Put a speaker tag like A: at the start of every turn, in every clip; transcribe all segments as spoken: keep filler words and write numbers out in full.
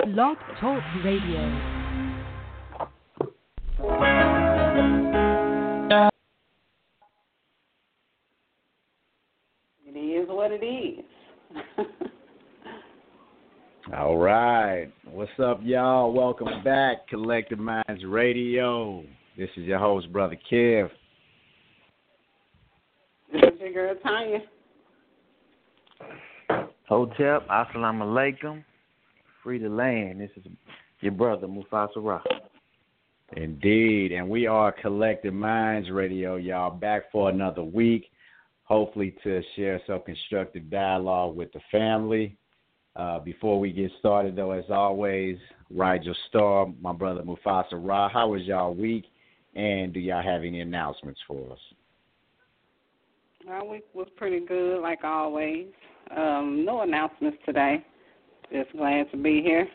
A: Blog Talk Radio.
B: It is what it is.
C: All right. What's up, y'all? Welcome back, Collective Minds Radio. This is your host, Brother Kev.
B: This is your girl, Tanya.
D: Hotep, assalamu alaikum. Free the land. This is your brother, Mufasa Ra.
C: Indeed. And we are Collective Minds Radio, y'all, back for another week. Hopefully to share some constructive dialogue with the family. Uh, before we get started, though, as always, Rigel Star, my brother Mufasa Ra. How was y'all week? And do y'all have any announcements for us?
B: Our week was pretty good, like always. Um, no announcements today. Just glad to be here.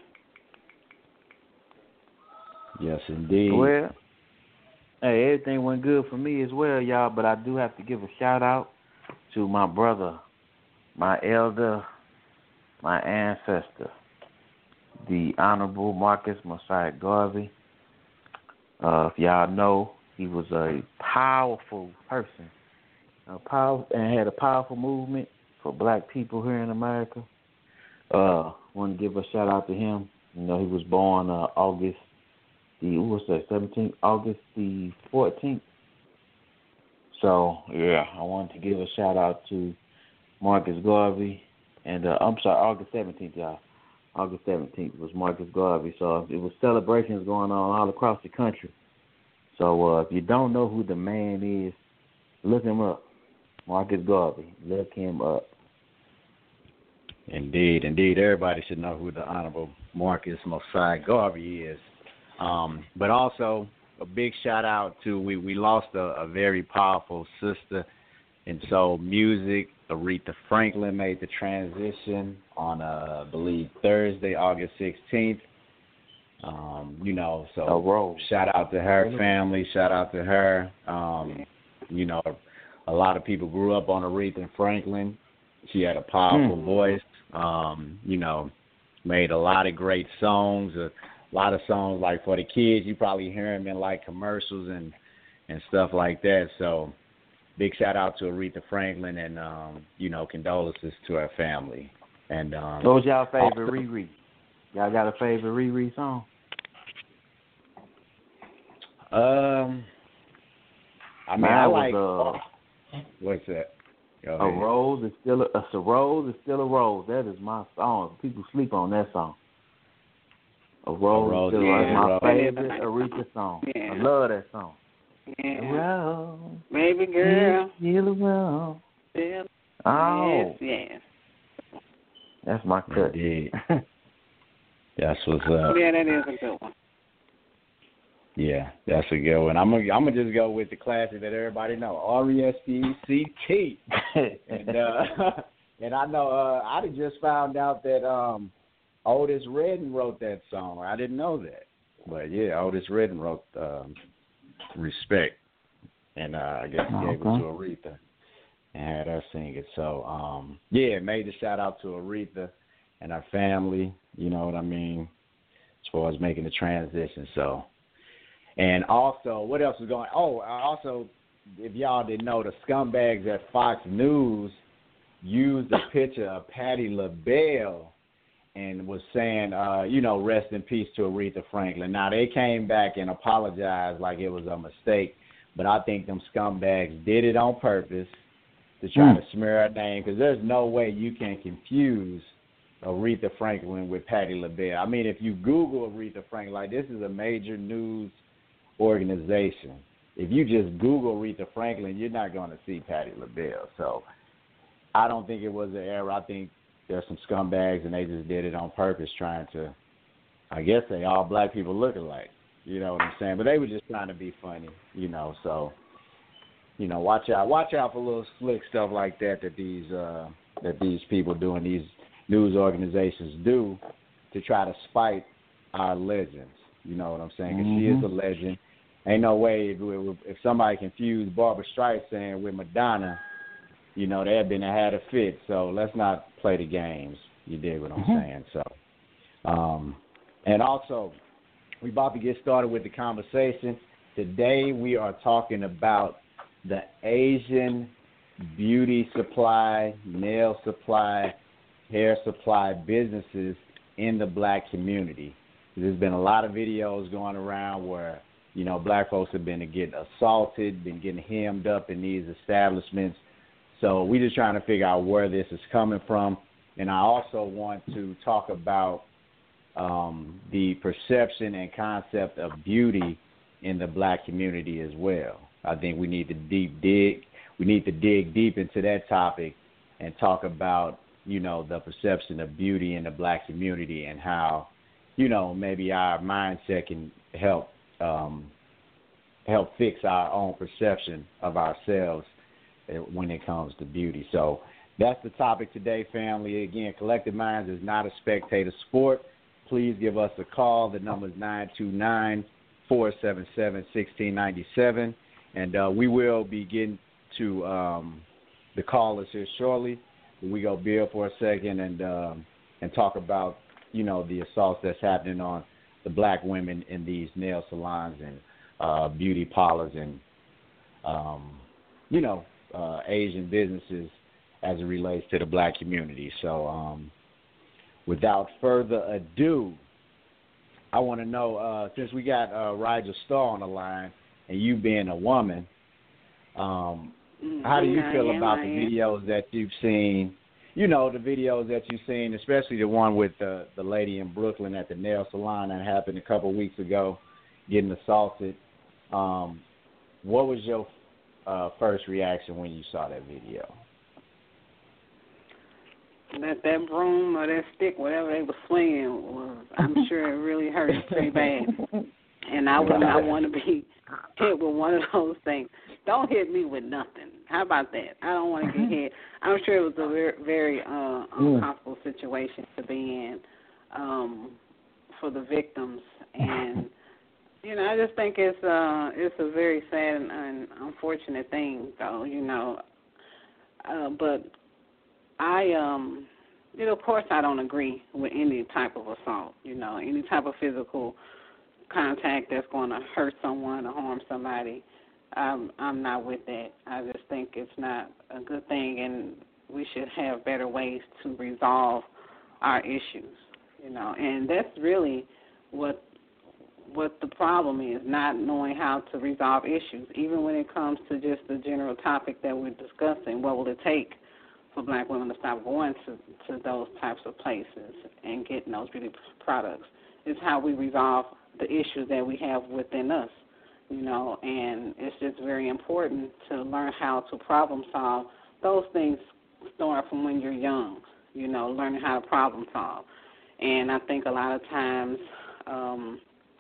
C: Yes, indeed.
D: Well, hey, everything went good for me as well, y'all, but I do have to give a shout-out to my brother, my elder, my ancestor, the Honorable Marcus Mosiah Garvey. Uh, if y'all know, he was a powerful person, a power, and had a powerful movement for black people here in America. Uh, want to give a shout out to him. You know, he was born uh, August the what was that seventeenth, August the fourteenth. So yeah, I wanted to give a shout out to Marcus Garvey, and uh, I'm sorry, August seventeenth, y'all. August seventeenth was Marcus Garvey. So it was celebrations going on all across the country. So uh, if you don't know who the man is, look him up. Marcus Garvey. Look him up.
C: Indeed, indeed. Everybody should know who the Honorable Marcus Mosiah Garvey is. Um, but also, a big shout out to, we, we lost a, a very powerful sister in soul music. Aretha Franklin made the transition on, uh, I believe, Thursday, August sixteenth. Um, you know, so
D: oh,
C: shout out to her family. Shout out to her. Um, you know, a lot of people grew up on Aretha Franklin. She had a powerful mm. voice. Um, you know, made a lot of great songs. A lot of songs like for the kids. You probably hear them in like commercials and and stuff like that. So, big shout out to Aretha Franklin, and um, you know, condolences to her family. And um,
D: what was y'all favorite also, Riri? Y'all got a favorite Riri song?
C: Um, I mean,
D: Mine
C: I
D: was,
C: like.
D: Uh,
C: what's that?
D: A rose is still a, a rose is still a rose. That is my song. People sleep on that song. A rose, a rose is still yeah, my rose. favorite Aretha song. Yeah. I love that song.
B: Yeah.
D: A rose,
B: baby girl,
D: still a rose.
B: Still.
D: Oh,
B: yes, yes.
D: That's my cut.
C: Indeed. That's what's up.
B: Yeah, that is a good one.
C: Yeah, that's a good one. I'm gonna I'm gonna just go with the classic that everybody know, R E S P E C T. and uh, and I know uh, I just found out that um, Otis Redding wrote that song. I didn't know that, but yeah, Otis Redding wrote um, "Respect," and uh, I guess he gave
D: okay.
C: it to Aretha and had her sing it. So um, yeah, made the shout out to Aretha and her family. You know what I mean, as far as making the transition. So. And also, what else is going on? Oh, also, if y'all didn't know, the scumbags at Fox News used a picture of Patti LaBelle and was saying, uh, you know, rest in peace to Aretha Franklin. Now, they came back and apologized like it was a mistake, but I think them scumbags did it on purpose to try mm. to smear her name, because there's no way you can confuse Aretha Franklin with Patti LaBelle. I mean, if you Google Aretha Franklin, like, this is a major news organization. If you just Google Aretha Franklin, you're not going to see Patti LaBelle. So I don't think it was an error. I think there's some scumbags, and they just did it on purpose, trying to, I guess they all black people look alike. You know what I'm saying? But they were just trying to be funny, you know. So, you know, watch out. Watch out for little slick stuff like that that these uh, that these people do and these news organizations do to try to spite our legends. You know what I'm saying? Because
D: mm-hmm.
C: she is a legend. Ain't no way if, if somebody confused Barbra Streisand with Madonna, you know, they had been had a fit. So let's not play the games. You dig what I'm mm-hmm. saying? So, um, And also, we're about to get started with the conversation. Today we are talking about the Asian beauty supply, nail supply, hair supply businesses in the black community. There's been a lot of videos going around where, you know, black folks have been getting assaulted, been getting hemmed up in these establishments. So we're just trying to figure out where this is coming from. And I also want to talk about um, the perception and concept of beauty in the black community as well. I think we need to deep dig. We need to dig deep into that topic and talk about, you know, the perception of beauty in the black community and how, you know, maybe our mindset can help um, help fix our own perception of ourselves when it comes to beauty. So that's the topic today, family. Again, Collective Minds is not a spectator sport. Please give us a call. The number is nine two nine, four seven seven, one six nine seven. And uh, we will be getting to um, the callers here shortly. We go Bill for a second and um, and talk about, you know, the assaults that's happening on the black women in these nail salons and uh, beauty parlors and, um, you know, uh, Asian businesses as it relates to the black community. So um, without further ado, I want to know, uh, since we got uh, Rigel Starr on the line and you being a woman, um, how do you feel about the videos that you've seen? You know, the videos that you've seen, especially the one with the, the lady in Brooklyn at the nail salon that happened a couple of weeks ago, getting assaulted. Um, what was your uh, first reaction when you saw that video?
B: That that broom or that stick, whatever they were swinging, was, I'm sure it really hurt pretty bad. And I would not want to be hit with one of those things. Don't hit me with nothing. How about that? I don't want to get hit. I'm sure it was a very, very uh, uncomfortable situation to be in um, for the victims. And, you know, I just think it's, uh, it's a very sad and, and unfortunate thing, though, you know. Uh, but I, um, you know, of course I don't agree with any type of assault, you know, any type of physical contact that's going to hurt someone or harm somebody. I'm, I'm not with that. I just think it's not a good thing, and we should have better ways to resolve our issues, you know. And that's really what what the problem is, not knowing how to resolve issues. Even when it comes to just the general topic that we're discussing, what will it take for black women to stop going to, to those types of places and getting those beauty products? It's how we resolve the issues that we have within us, you know, and it's just very important to learn how to problem solve. Those things start from when you're young, you know, learning how to problem solve. And I think a lot of times um,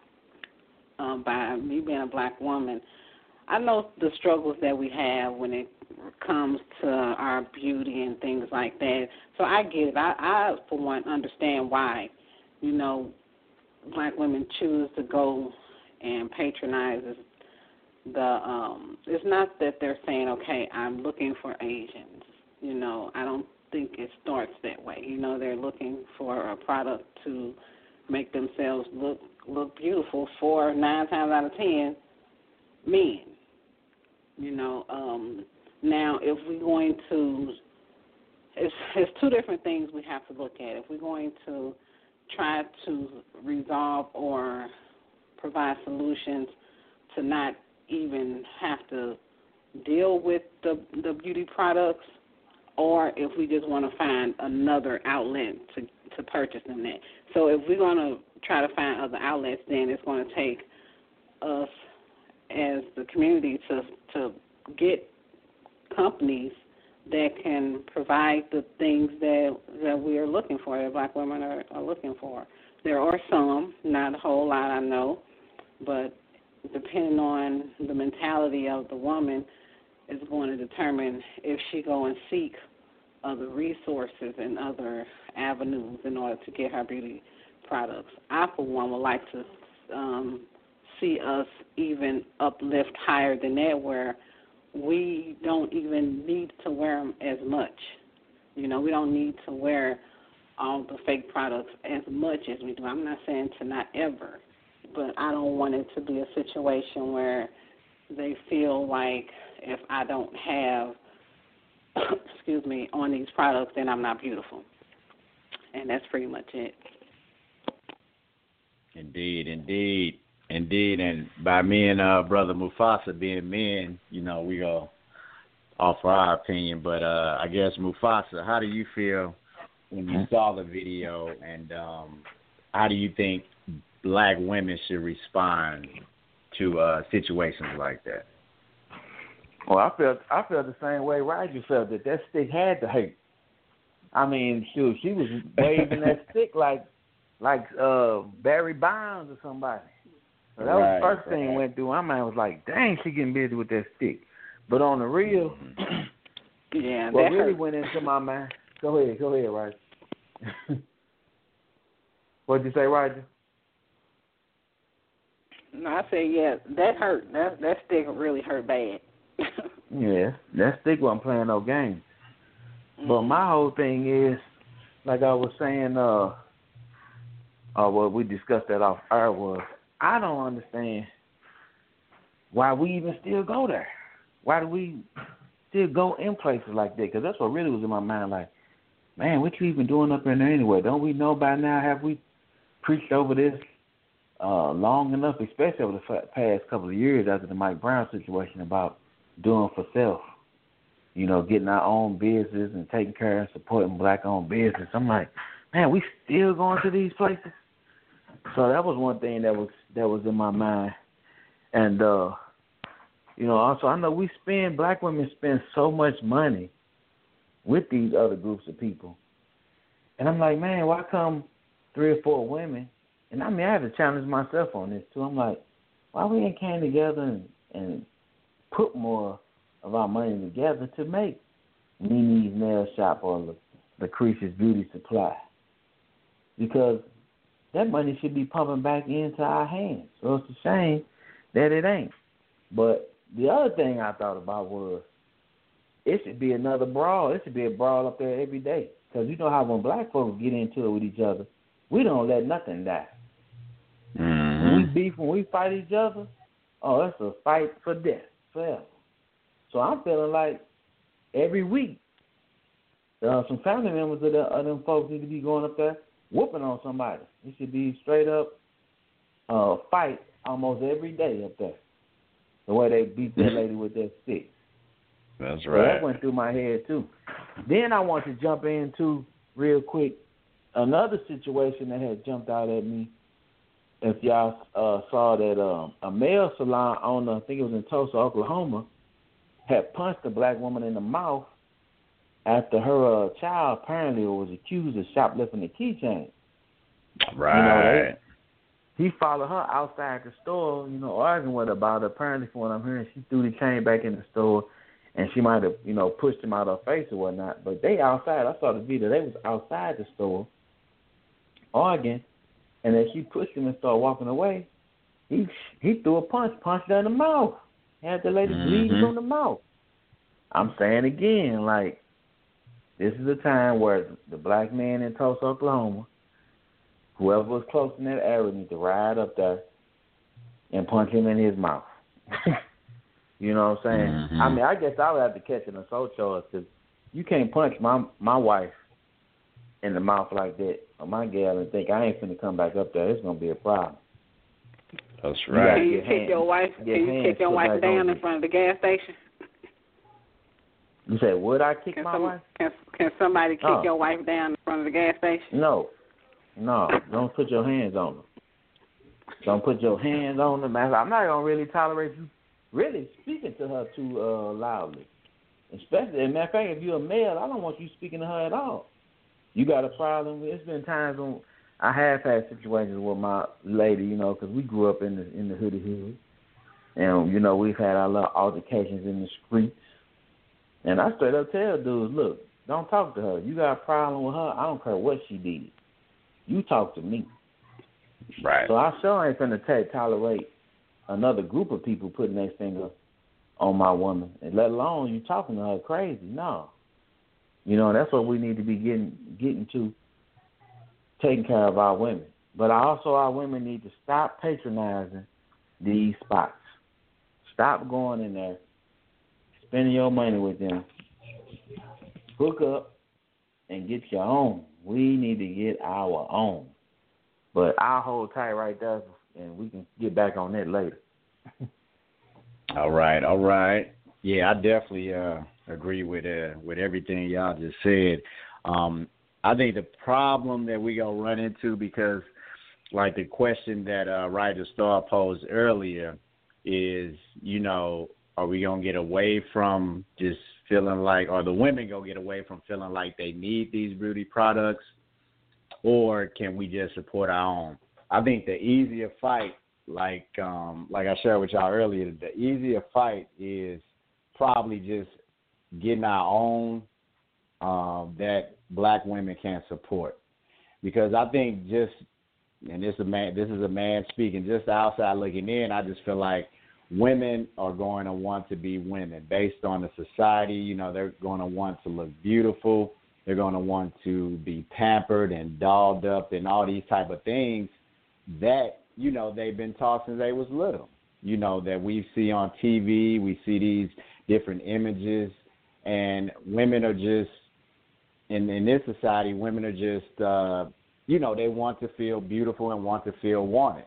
B: um, by me being a black woman, I know the struggles that we have when it comes to our beauty and things like that. So I get it. I, I for one, understand why, you know, black women choose to go and patronize the, um, it's not that they're saying, okay, I'm looking for Asians. You know, I don't think it starts that way. You know, they're looking for a product to make themselves look look beautiful for nine times out of ten men. You know, um, now if we're going to, it's, it's two different things we have to look at. If we're going to try to resolve or provide solutions to not even have to deal with the, the beauty products, or if we just want to find another outlet to, to purchase them at. So if we're going to try to find other outlets, then it's going to take us as the community to to get companies that can provide the things that that we are looking for, that black women are, are looking for. There are some, not a whole lot, I know, but depending on the mentality of the woman is going to determine if she go and seek other resources and other avenues in order to get her beauty products. I, for one, would like to um, see us even uplift higher than that, where we don't even need to wear them as much. You know, we don't need to wear on the fake products as much as we do. I'm not saying to not ever, but I don't want it to be a situation where they feel like if I don't have, excuse me, on these products, then I'm not beautiful. And that's pretty much it.
C: Indeed, indeed, indeed. And by me and uh, Brother Mufasa being men, you know, we go offer our opinion. But uh, I guess, Mufasa, how do you feel when you saw the video, and um, how do you think black women should respond to uh, situations like that?
D: Well, I felt I felt the same way Roger felt, that that stick had to hurt. I mean, shoot, she was waving that stick like like uh, Barry Bonds or somebody. So that
C: right,
D: was the first
C: right.
D: thing that went through my mind. Was like, dang, she getting busy with that stick. But on the real,
B: yeah,
D: what
B: that
D: really
B: hurt.
D: went into my mind. Go ahead, go ahead, Roger. What'd you say, Roger?
B: No, I said, yeah, that hurt. That that stick really hurt bad.
D: Yeah, that stick wasn't playing no games. Mm-hmm. But my whole thing is, like I was saying, uh, uh, well, we discussed that off air, was I don't understand why we even still go there. Why do we still go in places like that? Because that's what really was in my mind, like, man, what you even doing up in there anyway? Don't we know by now? Have we preached over this uh, long enough, especially over the past couple of years after the Mike Brown situation, about doing for self, you know, getting our own business and taking care and supporting black-owned business? I'm like, man, we still going to these places? So that was one thing that was that was in my mind. And, uh, you know, also I know we spend, black women spend so much money with these other groups of people. And I'm like, man, why come three or four women? And I mean, I had to challenge myself on this too. I'm like, why we ain't came together and, and put more of our money together to make Nini's Nail Shop or Lucretia's Beauty Supply? Because that money should be pumping back into our hands. So it's a shame that it ain't. But the other thing I thought about was, it should be another brawl. It should be a brawl up there every day. Because you know how when black folks get into it with each other, we don't let nothing die.
C: Mm-hmm.
D: When we beef, when we fight each other, oh, that's a fight for death, forever. So I'm feeling like every week, uh, some family members of, the, of them folks need to be going up there whooping on somebody. It should be straight up uh, fight almost every day up there. The way they beat that lady with that stick.
C: That's
D: So
C: right.
D: that went through my head too. Then I want to jump into real quick another situation that had jumped out at me. If y'all uh, saw that um, a nail salon owner, I think it was in Tulsa, Oklahoma, had punched a black woman in the mouth after her uh, child apparently was accused of shoplifting a keychain.
C: Right.
D: You know, they, he followed her outside the store, you know, arguing with her about it. Apparently, from what I'm hearing, she threw the chain back in the store, and she might have, you know, pushed him out of her face or whatnot. But they outside. I saw the video. They was outside the store arguing, and as she pushed him and started walking away, he he threw a punch, punched her in the mouth. Had the lady mm-hmm. bleeding from the mouth. I'm saying again, like, this is a time where the black man in Tulsa, Oklahoma, whoever was close in that area, need to ride up there and punch him in his mouth. You know what I'm saying?
C: Mm-hmm.
D: I mean, I guess I would have to catch an assault charge because you can't punch my my wife in the mouth like that or my gal and think I ain't finna come back up there. It's gonna be a problem.
C: That's right.
B: Can you kick your wife? Can you kick your wife down in front of the gas station?
D: You say, would I kick
B: can
D: my
B: some,
D: wife?
B: Can, can somebody kick
D: oh.
B: your wife down in front of the gas station?
D: No, no. Don't put your hands on her. Don't put your hands on her, man. I'm not gonna really tolerate you really speaking to her too uh, loudly. Especially, as a matter of fact, if you're a male, I don't want you speaking to her at all. You got a problem with, it's been times when I have had situations with my lady, you know, because we grew up in the in the hoodie hood. And, you know, we've had our little altercations in the streets. And I straight up tell dudes, look, don't talk to her. You got a problem with her, I don't care what she did. You talk to me.
C: Right.
D: So I sure ain't finna t- tolerate another group of people putting their finger on my woman, and let alone you talking to her crazy. No. You know, that's what we need to be getting getting to taking care of our women. But also our women need to stop patronizing these spots. Stop going in there, spending your money with them. Hook up and get your own. We need to get our own. But I'll hold tight right there, and we can get back on that later.
C: All right, all right. Yeah, I definitely uh, agree with uh, with everything y'all just said. Um, I think the problem that we gonna run into, because like the question that uh, Ryder Starr posed earlier is, you know, are we gonna get away from just feeling like, or the women gonna get away from feeling like they need these beauty products, or can we just support our own? I think the easier fight, like um, like I shared with y'all earlier, the easier fight is probably just getting our own um, that black women can support. Because I think just, and this is a man, this is a man speaking, just outside looking in, I just feel like women are going to want to be women based on the society. You know, they're going to want to look beautiful. They're going to want to be pampered and dolled up and all these type of things that, you know, they've been taught since they was little. You know, that we see on T V, we see these different images, and women are just, in, in this society, women are just, uh, you know, they want to feel beautiful and want to feel wanted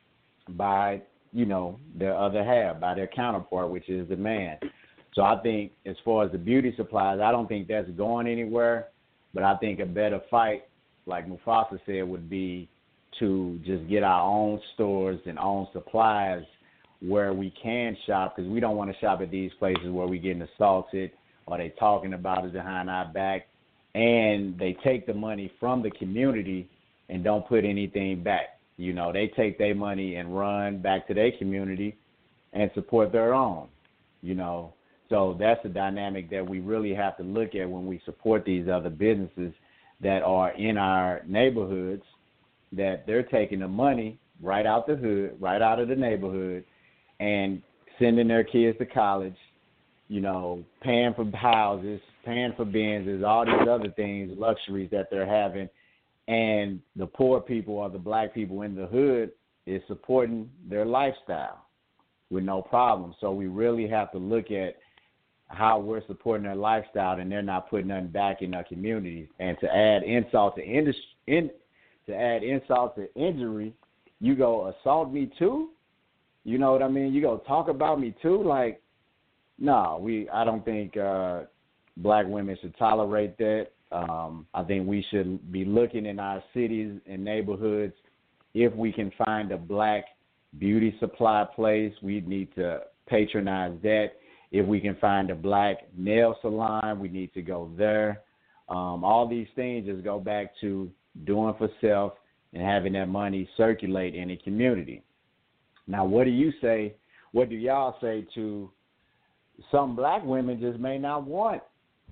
C: by, you know, their other half, by their counterpart, which is the man. So I think as far as the beauty supplies, I don't think that's going anywhere, but I think a better fight, like Mufasa said, would be to just get our own stores and own supplies where we can shop, because we don't want to shop at these places where we're getting assaulted or they talking about us behind our back, and they take the money from the community and don't put anything back. You know, they take their money and run back to their community and support their own, you know. So that's the dynamic that we really have to look at when we support these other businesses that are in our neighborhoods, that they're taking the money right out the hood, right out of the neighborhood, and sending their kids to college, you know, paying for houses, paying for Benzes, all these other things, luxuries that they're having. And the poor people or the black people in the hood is supporting their lifestyle with no problem. So we really have to look at how we're supporting their lifestyle, and they're not putting nothing back in our communities. And to add insult to industry, in, to add insult to injury, you go assault me too? You know what I mean? You go talk about me too? Like, no, we. I don't think uh, black women should tolerate that. Um, I think we should be looking in our cities and neighborhoods. If we can find a black beauty supply place, we need to patronize that. If we can find a black nail salon, we need to go there. Um, all these things just go back to doing for self and having that money circulate in the community. Now, what do you say? What do y'all say to some black women just may not want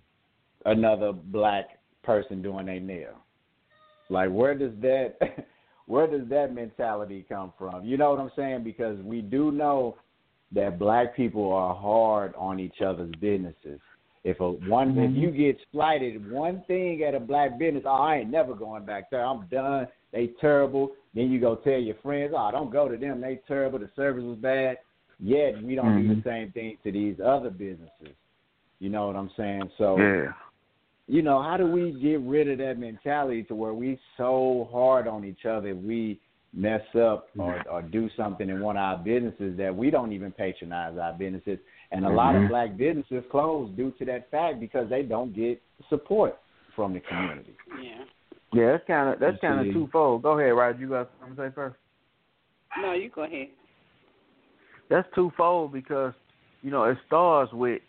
C: another black person doing their nail? Like, where does that where does that mentality come from? You know what I'm saying? Because we do know that black people are hard on each other's businesses. If a one mm-hmm. if you get slighted one thing at a black business, oh, I ain't never going back there. I'm done. They terrible. Then you go tell your friends, oh, don't go to them. They terrible. The service was bad. Yet we don't mm-hmm. do the same thing to these other businesses. You know what I'm saying? So,
D: yeah.
C: you know, how do we get rid of that mentality to where we so hard on each other if we mess up or, or do something in one of our businesses that we don't even patronize our businesses? And a mm-hmm. lot of black businesses close due to that fact because they don't get support from the community.
B: Yeah.
D: Yeah, that's kind of that's kind of twofold. Go ahead, Roger. You got something to say first?
B: No, you go ahead.
D: That's twofold because, you know, it starts with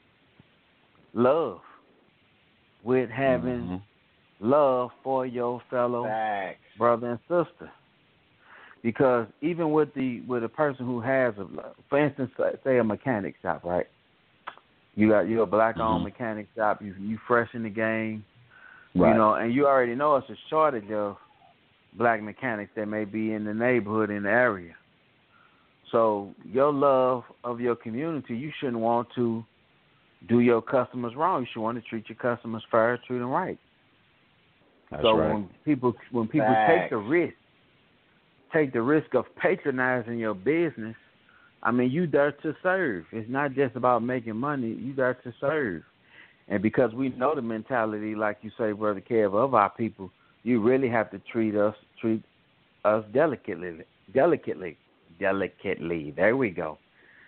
D: love, with having mm-hmm. love for your fellow
C: Facts.
D: brother and sister. Because even with the with a person who has a, for instance, say a mechanic shop, right? You got you're a black-owned mm-hmm. mechanic shop. You you fresh in the game, right. You know, and you already know it's a shortage of black mechanics that may be in the neighborhood in the area. So your love of your community, you shouldn't want to do your customers wrong. You should want to treat your customers fair, treat them right.
C: That's
D: so
C: right.
D: when people when people
A: Facts.
D: take the risk, take the risk of patronizing your business, I mean, you there to serve. It's not just about making money. You there to serve. And because we know the mentality, like you say, Brother Kev, of our people, you really have to treat us treat us delicately, delicately, delicately. There we go.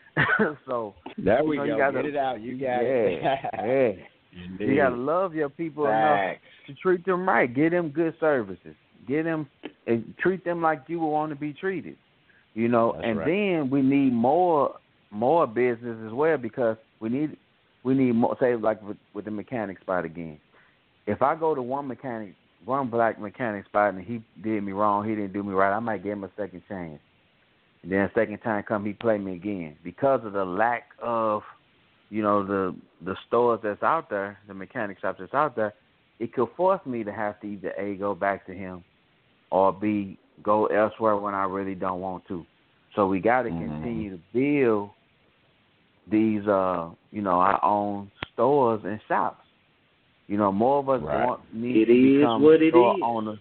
D: so
C: there we
D: you know,
C: go.
D: You gotta,
C: Get it out. You got
D: yeah,
C: it.
D: yeah.
C: Indeed.
D: You gotta love your people
A: Facts.
D: enough to treat them right. Give them good services. Give them and treat them like you would want to be treated. You know,
C: That's
D: and
C: right.
D: then we need more more business as well because we need we need more. Say like with, with the mechanic spot again. If I go to one mechanic, one black mechanic spot, and he did me wrong, he didn't do me right, I might give him a second chance. And then second time come, he play me again because of the lack of, you know, the the stores that's out there, the mechanic shops that's out there. It could force me to have to either A, go back to him, or B, go elsewhere when I really don't want to. So we got to
C: Mm-hmm.
D: continue to build these, uh, you know, our own stores and shops. You know, more of us
C: Right.
D: want need
A: It
D: to
A: is
D: become
A: what it
D: store
A: is.
D: owners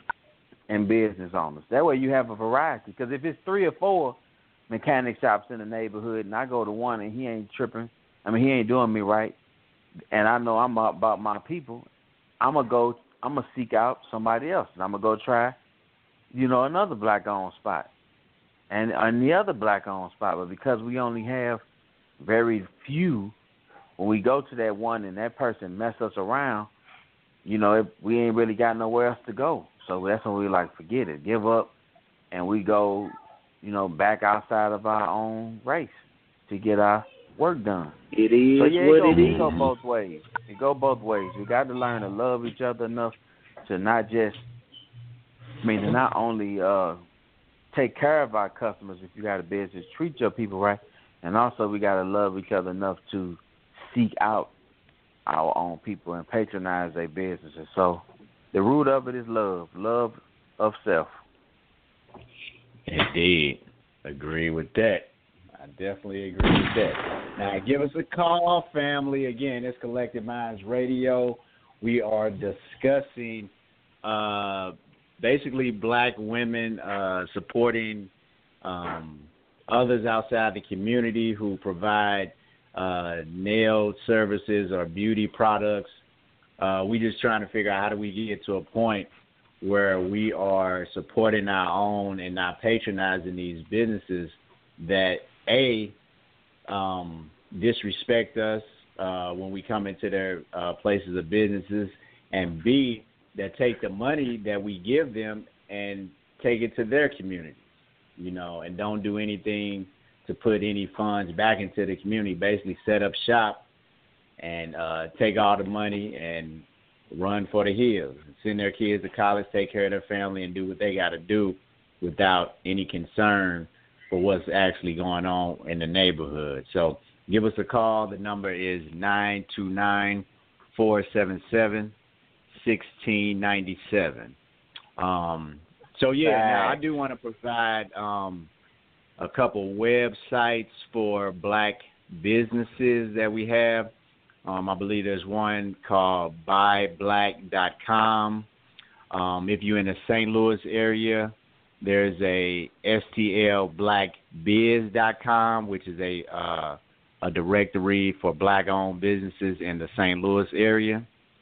D: and business owners. That way you have a variety. Because if it's three or four mechanic shops in the neighborhood, and I go to one and he ain't tripping, I mean he ain't doing me right, and I know I'm about my people, I'm gonna go. I'm gonna seek out somebody else, and I'm gonna go try, you know, another black-owned spot, and and the other black-owned spot. But because we only have very few, when we go to that one and that person mess us around, you know, it, we ain't really got nowhere else to go. So that's when we like forget it, give up, and we go, you know, back outside of our own race to get our work done.
A: It is
D: So yeah,
A: what
D: it go,
A: it
D: it
A: is.
D: go both ways. It go both ways. We got to learn to love each other enough to not just, I mean, to not only uh, take care of our customers if you got a business, treat your people right, and also we got to love each other enough to seek out our own people and patronize their businesses. So the root of it is love, love of self.
C: Indeed. Agree with that. I definitely agree with that. Now, give us a call, family. Again, it's Collective Minds Radio. We are discussing uh, basically black women uh, supporting um, others outside the community who provide uh, nail services or beauty products. Uh, we just trying to figure out how do we get to a point where we are supporting our own and not patronizing these businesses that, A, um, disrespect us uh, when we come into their uh, places of businesses, and B, that take the money that we give them and take it to their communities, you know, and don't do anything to put any funds back into the community, basically set up shop and uh, take all the money and run for the hills, send their kids to college, take care of their family, and do what they got to do without any concern for what's actually going on in the neighborhood. So give us a call. The number is nine two nine, four seven seven, one six nine seven. Um, so, yeah, now I do want to provide um, a couple websites for black businesses that we have. Um, I believe there's one called buy black dot com. Um, if you're in the Saint Louis area, there's a S T L black biz dot com, which is a uh, a directory for black-owned businesses in the Saint Louis area.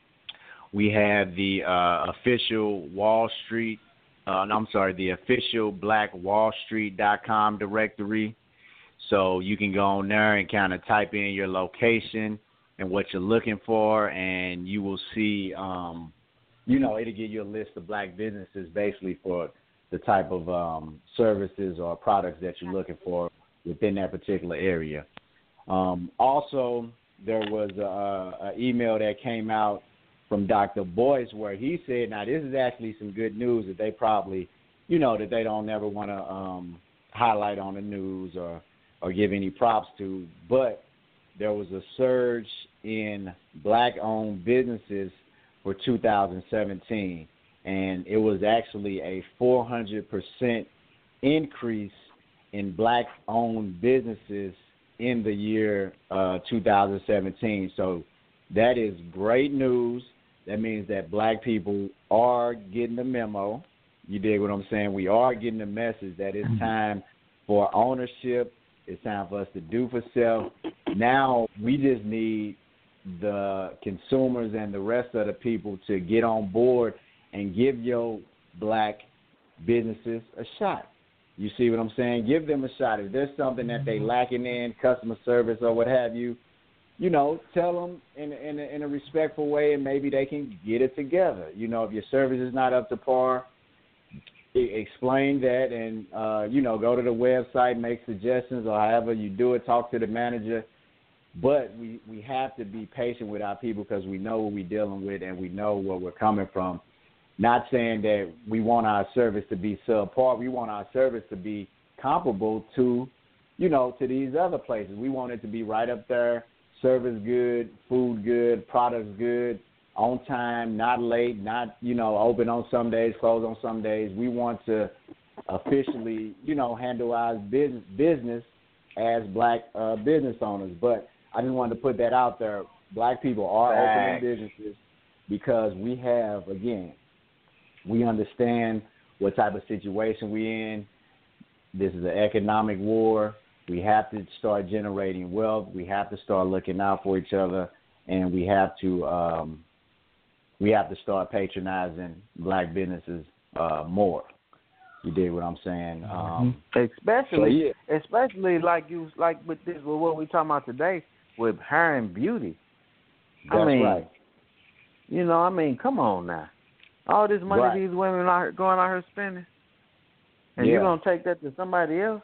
C: We have the uh, official Wall Street, uh, no, I'm sorry, the official black wall street dot com directory. So you can go on there and kind of type in your location and what you're looking for, and you will see, um, you know, it'll give you a list of black businesses basically for the type of um, services or products that you're looking for within that particular area. Um, also, there was an email that came out from Doctor Boyce where he said, now this is actually some good news that they probably, you know, that they don't never want to um, highlight on the news or, or give any props to, but there was a surge in black-owned businesses for two thousand seventeen, and it was actually a four hundred percent increase in black-owned businesses in the year uh, two thousand seventeen. So that is great news. That means that black people are getting the memo. You dig what I'm saying? We are getting the message that it's time for ownership. It's time for us to do for self. Now we just need the consumers and the rest of the people to get on board and give your black businesses a shot. You see what I'm saying? Give them a shot. If there's something that they lacking in, customer service or what have you, you know, tell them in, in, a, in a respectful way, and maybe they can get it together. You know, if your service is not up to par, explain that and, uh, you know, go to the website, make suggestions, or however you do it, talk to the manager. But we, we have to be patient with our people because we know what we're dealing with and we know where we're coming from. Not saying that we want our service to be subpar. We want our service to be comparable to, you know, to these other places. We want it to be right up there, service good, food good, products good, on time, not late, not, you know, open on some days, close on some days. We want to officially, you know, handle our business, business as black uh, business owners. But I just wanted to put that out there. Black people are
D: Right.
C: opening businesses because we have, again, we understand what type of situation we're in. This is an economic war. We have to start generating wealth. We have to start looking out for each other, and we have to um, we have to start patronizing black businesses uh, more. You dig what I'm saying? Um,
D: especially,
C: so, yeah.
D: especially like you like with this, with what we talking about today, with hair and beauty.
C: That's
D: I mean,
C: right.
D: You know, I mean, come on now. All this money
C: Right.
D: these women are going out here spending, and
C: Yeah.
D: you're gonna take that to somebody else?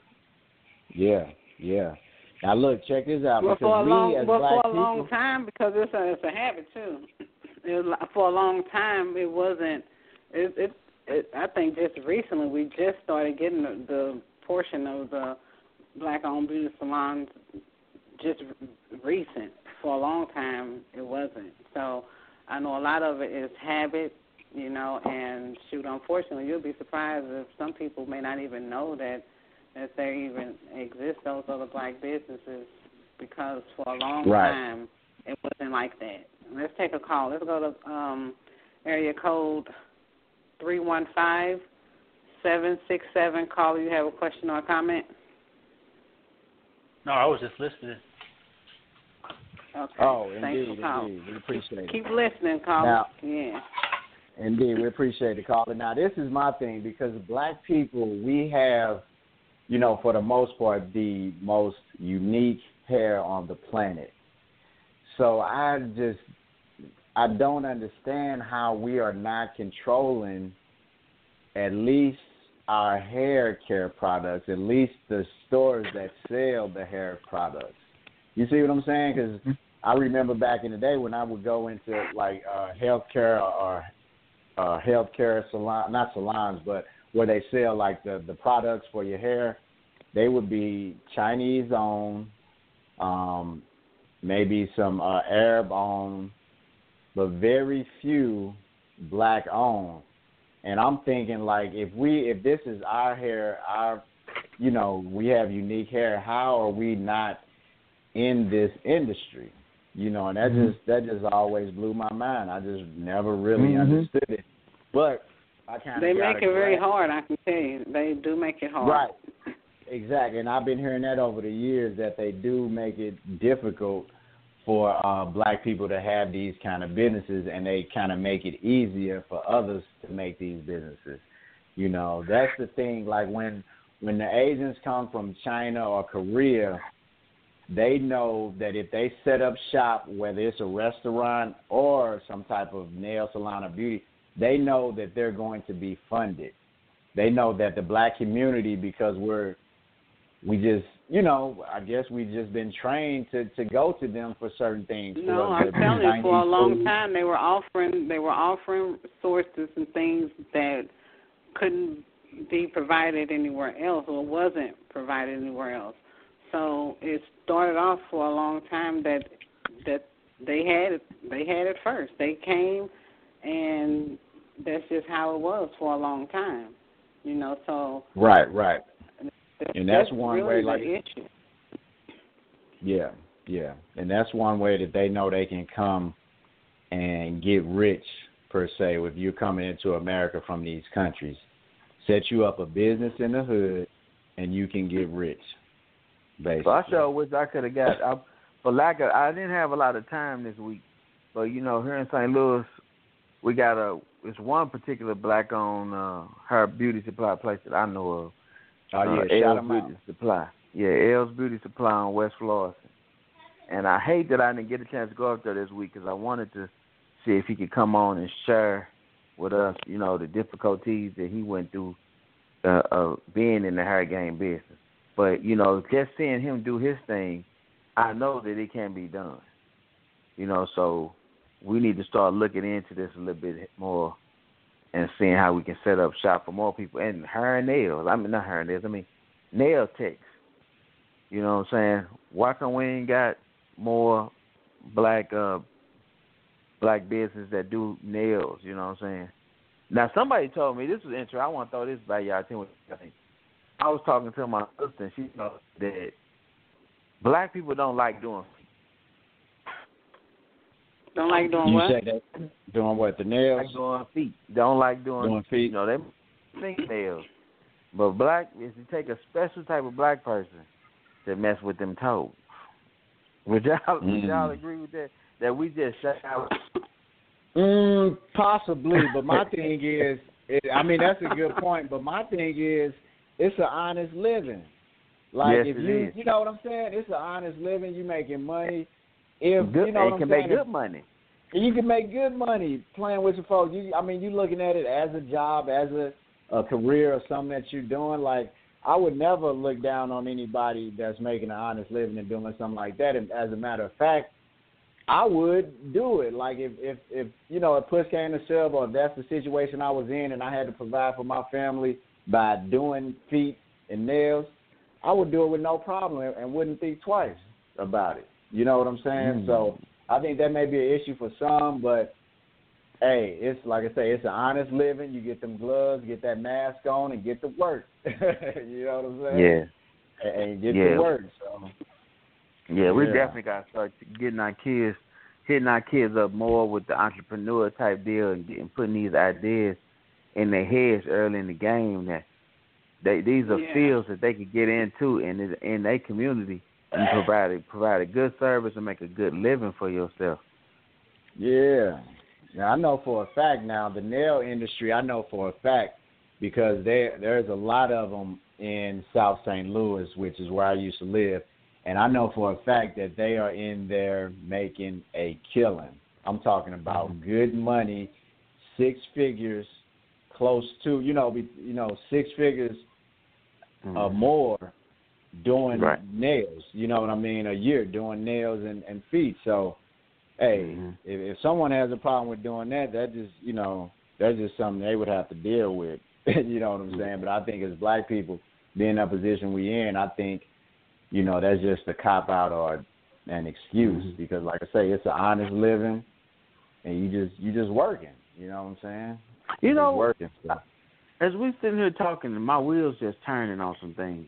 C: Yeah, yeah. Now look, check this out.
B: Well,
C: because
B: for a
C: we
B: long,
C: as
B: well,
C: black
B: for a long
C: people,
B: time, because it's a it's a habit too. It was, like- for a long time, it wasn't. It, it, it I think just recently we just started getting the, the portion of the black-owned beauty salons. Just recent. For a long time, it wasn't. So I know a lot of it is habit, you know. And shoot, unfortunately, you'll be surprised if some people may not even know that. that there even exist those other black businesses, because for a long
C: Right.
B: time it wasn't like that. Let's take a call. Let's go to um, area code three one five, seven six seven. Caller, you have a question or a comment?
A: No, I was just listening.
B: Okay.
C: oh,
B: Thanks
C: indeed,
B: for calling.
C: indeed, we appreciate it.
B: Keep listening, caller.
C: Now-
B: yeah.
C: Indeed, we appreciate the call. But now this is my thing, because black people, we have, you know, for the most part, the most unique hair on the planet. So I just, I don't understand how we are not controlling at least our hair care products, at least the stores that sell the hair products. You see what I'm saying? Because I remember back in the day when I would go into like uh, healthcare or uh, healthcare salon, not salons, but where they sell like the, the products for your hair. They would be Chinese owned, um, maybe some uh, Arab owned, but very few black owned. And I'm thinking, like, if we, if this is our hair, our, you know, we have unique hair, how are we not in this industry? You know, and that
D: Mm-hmm.
C: just that just always blew my mind. I just never really
D: Mhm.
C: understood it. But I kind of
B: They make it very
C: grasp.
B: hard, I can tell you. They do make it hard.
C: Right. Exactly. And I've been hearing that over the years, that they do make it difficult for uh, black people to have these kind of businesses, and they kind of make it easier for others to make these businesses. You know, that's the thing. Like when when the Asians come from China or Korea, they know that if they set up shop, whether it's a restaurant or some type of nail salon or beauty, they know that they're going to be funded. They know that the black community, because we're, we just, you know, I guess we've just been trained to, to go to them for certain things.
B: No,
C: for
B: I'm
C: the
B: telling you, for a
C: Chinese
B: long
C: food.
B: time they were offering they were offering sources and things that couldn't be provided anywhere else, or wasn't provided anywhere else. So it started off for a long time that that they had it they had it first. They came, and that's just how it was for a long time. You know, so
C: Right, right.
B: that's,
C: And that's
B: that's
C: one
B: really
C: way,
B: the
C: like-
B: issue.
C: Yeah, yeah. And that's one way that they know they can come and get rich per se, if you're coming into America from these countries. Set you up a business in the hood, and you can get rich. Basically.
D: So I sure wish I could have got. I, for lack of, I didn't have a lot of time this week, but you know, here in Saint Louis, we got a. It's one particular black-owned uh, hair beauty supply place that I know of.
C: Oh yeah,
D: uh,
C: shout
D: L's
C: them out.
D: Beauty Supply. Yeah, L's Beauty Supply on West Florissant. And I hate that I didn't get a chance to go up there this week because I wanted to see if he could come on and share with us, you know, the difficulties that he went through uh, uh, being in the hair game business. But, you know, just seeing him do his thing, I know that it can be done. You know, so we need to start looking into this a little bit more and seeing how we can set up shop for more people. And hair and nails. I mean, not hair and nails. I mean, nail techs. You know what I'm saying? Why come we ain't got more black uh, black business that do nails? You know what I'm saying? Now, somebody told me, this was interesting. I want to throw this by y'all. Tell me what you think. I was talking to my sister, and she thought that black people don't like doing
B: Don't like doing
C: you
B: what?
C: Say that, doing what? The nails?
D: like doing feet. Don't like doing,
C: Doing feet.
D: You know, they fingernails. But black is to take a special type of black person to mess with them toes. Would y'all,
C: Mm.
D: would y'all agree with that? That we just shut out?
C: Mm, possibly, but my thing is, it, I mean, that's a good point, but my thing is, it's an honest living. Like,
D: Yes,
C: if
D: it
C: you,
D: is.
C: you know what I'm saying? It's an honest living. You making money. If,
D: Good,
C: you know
D: and
C: what
D: can
C: I'm
D: make
C: saying?
D: good money.
C: You can make good money playing with your folks. You, I mean, you looking at it as a job, as a, a career or something that you're doing. Like, I would never look down on anybody that's making an honest living and doing something like that. And as a matter of fact, I would do it. Like, if, if, if you know, if push came to shove, or if that's the situation I was in and I had to provide for my family by doing feet and nails, I would do it with no problem and wouldn't think twice about it. You know what I'm saying?
D: Mm.
C: So I think that may be an issue for some, but hey, it's like I say, it's an honest living. You get them gloves, get that mask on, and get to work. You know what I'm saying?
D: Yeah.
C: And, and get
D: Yeah.
C: to work. So
D: Yeah, we
C: Yeah.
D: definitely got to start getting our kids, hitting our kids up more with the entrepreneur type deal and getting putting these ideas in their heads early in the game. That they these are
B: Yeah.
D: fields that they could get into in in their community and provide a, provide a good service and make a good living for yourself.
C: yeah. Now I know for a fact. Now the nail industry, I know for a fact because there there's a lot of them in South Saint Louis, which is where I used to live. And I know for a fact that they are in there making a killing. I'm talking about
D: Mm-hmm.
C: good money, six figures, close to, you know, be, you know, six figures
D: Mm-hmm.
C: or more doing
D: Right.
C: nails. You know what I mean? A year doing nails and, and feet. So, hey,
D: Mm-hmm.
C: if, if someone has a problem with doing that, that just, you know, that's just something they would have to deal with. You know what I'm saying? But I think as black people, being in that position we in, I think, you know, that's just a cop-out or an excuse
D: Mm-hmm.
C: because, like I say, it's an honest living, and you just you just working. You know what I'm saying?
D: You
C: You're
D: know,
C: just working. So.
D: as we sitting here talking, my wheels just turning on some things,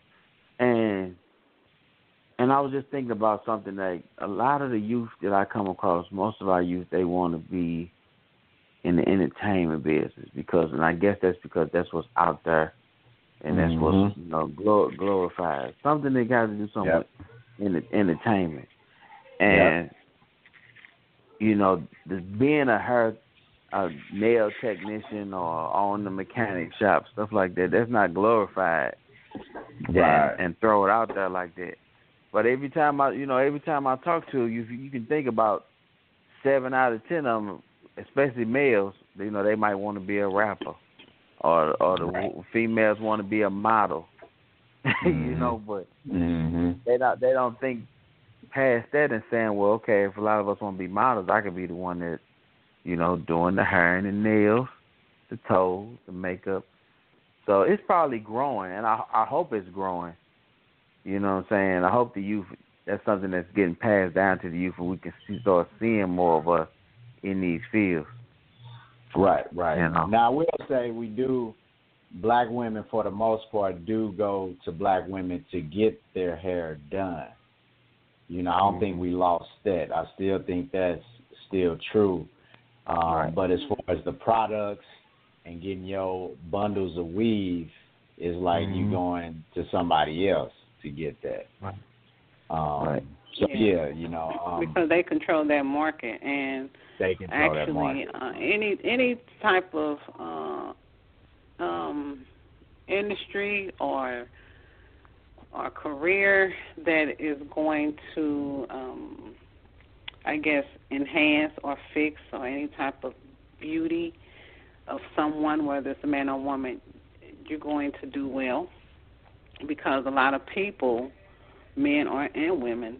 D: and and I was just thinking about something that a lot of the youth that I come across, most of our youth, they want to be in the entertainment business because, and I guess that's because that's what's out there. And that's what's,
C: Mm-hmm.
D: you know, glor- glorified. Something they got to do something
C: Yep.
D: with in the entertainment. And,
C: Yep.
D: you know, this being a hair, a nail technician or on the mechanic shop, stuff like that, that's not glorified.
C: Right.
D: And, and throw it out there like that. But every time I, you know, every time I talk to you, you can think about seven out of ten of them, especially males, you know, they might want to be a rapper. Or, or the
C: Right.
D: females want to be a model,
C: Mm-hmm.
D: you know, but
C: Mm-hmm.
D: they don't they don't think past that and saying, well, okay, if a lot of us want to be models, I could be the one that, you know, doing the hair and the nails, the toes, the makeup. So it's probably growing, and I I hope it's growing. You know what I'm saying? I hope the youth, that's something that's getting passed down to the youth, and we can see, start seeing more of us in these fields.
C: Right, right.
D: You know.
C: Now, I will say we do, black women for the most part do go to black women to get their hair done. You know, I don't
D: Mm-hmm.
C: think we lost that. I still think that's still true. Um,
D: right.
C: But as far as the products and getting your bundles of weave, is like
D: mm-hmm.
C: you going to somebody else to get that.
D: Right.
C: Um,
D: right.
C: So
B: yeah.
C: yeah, you know, um,
B: because they control that market, and
C: they control
B: actually
C: that market.
B: uh, any any type of uh, um, industry or or career that is going to, um, I guess, enhance or fix or any type of beauty of someone, whether it's a man or woman, you're going to do well, because a lot of people, men or and women,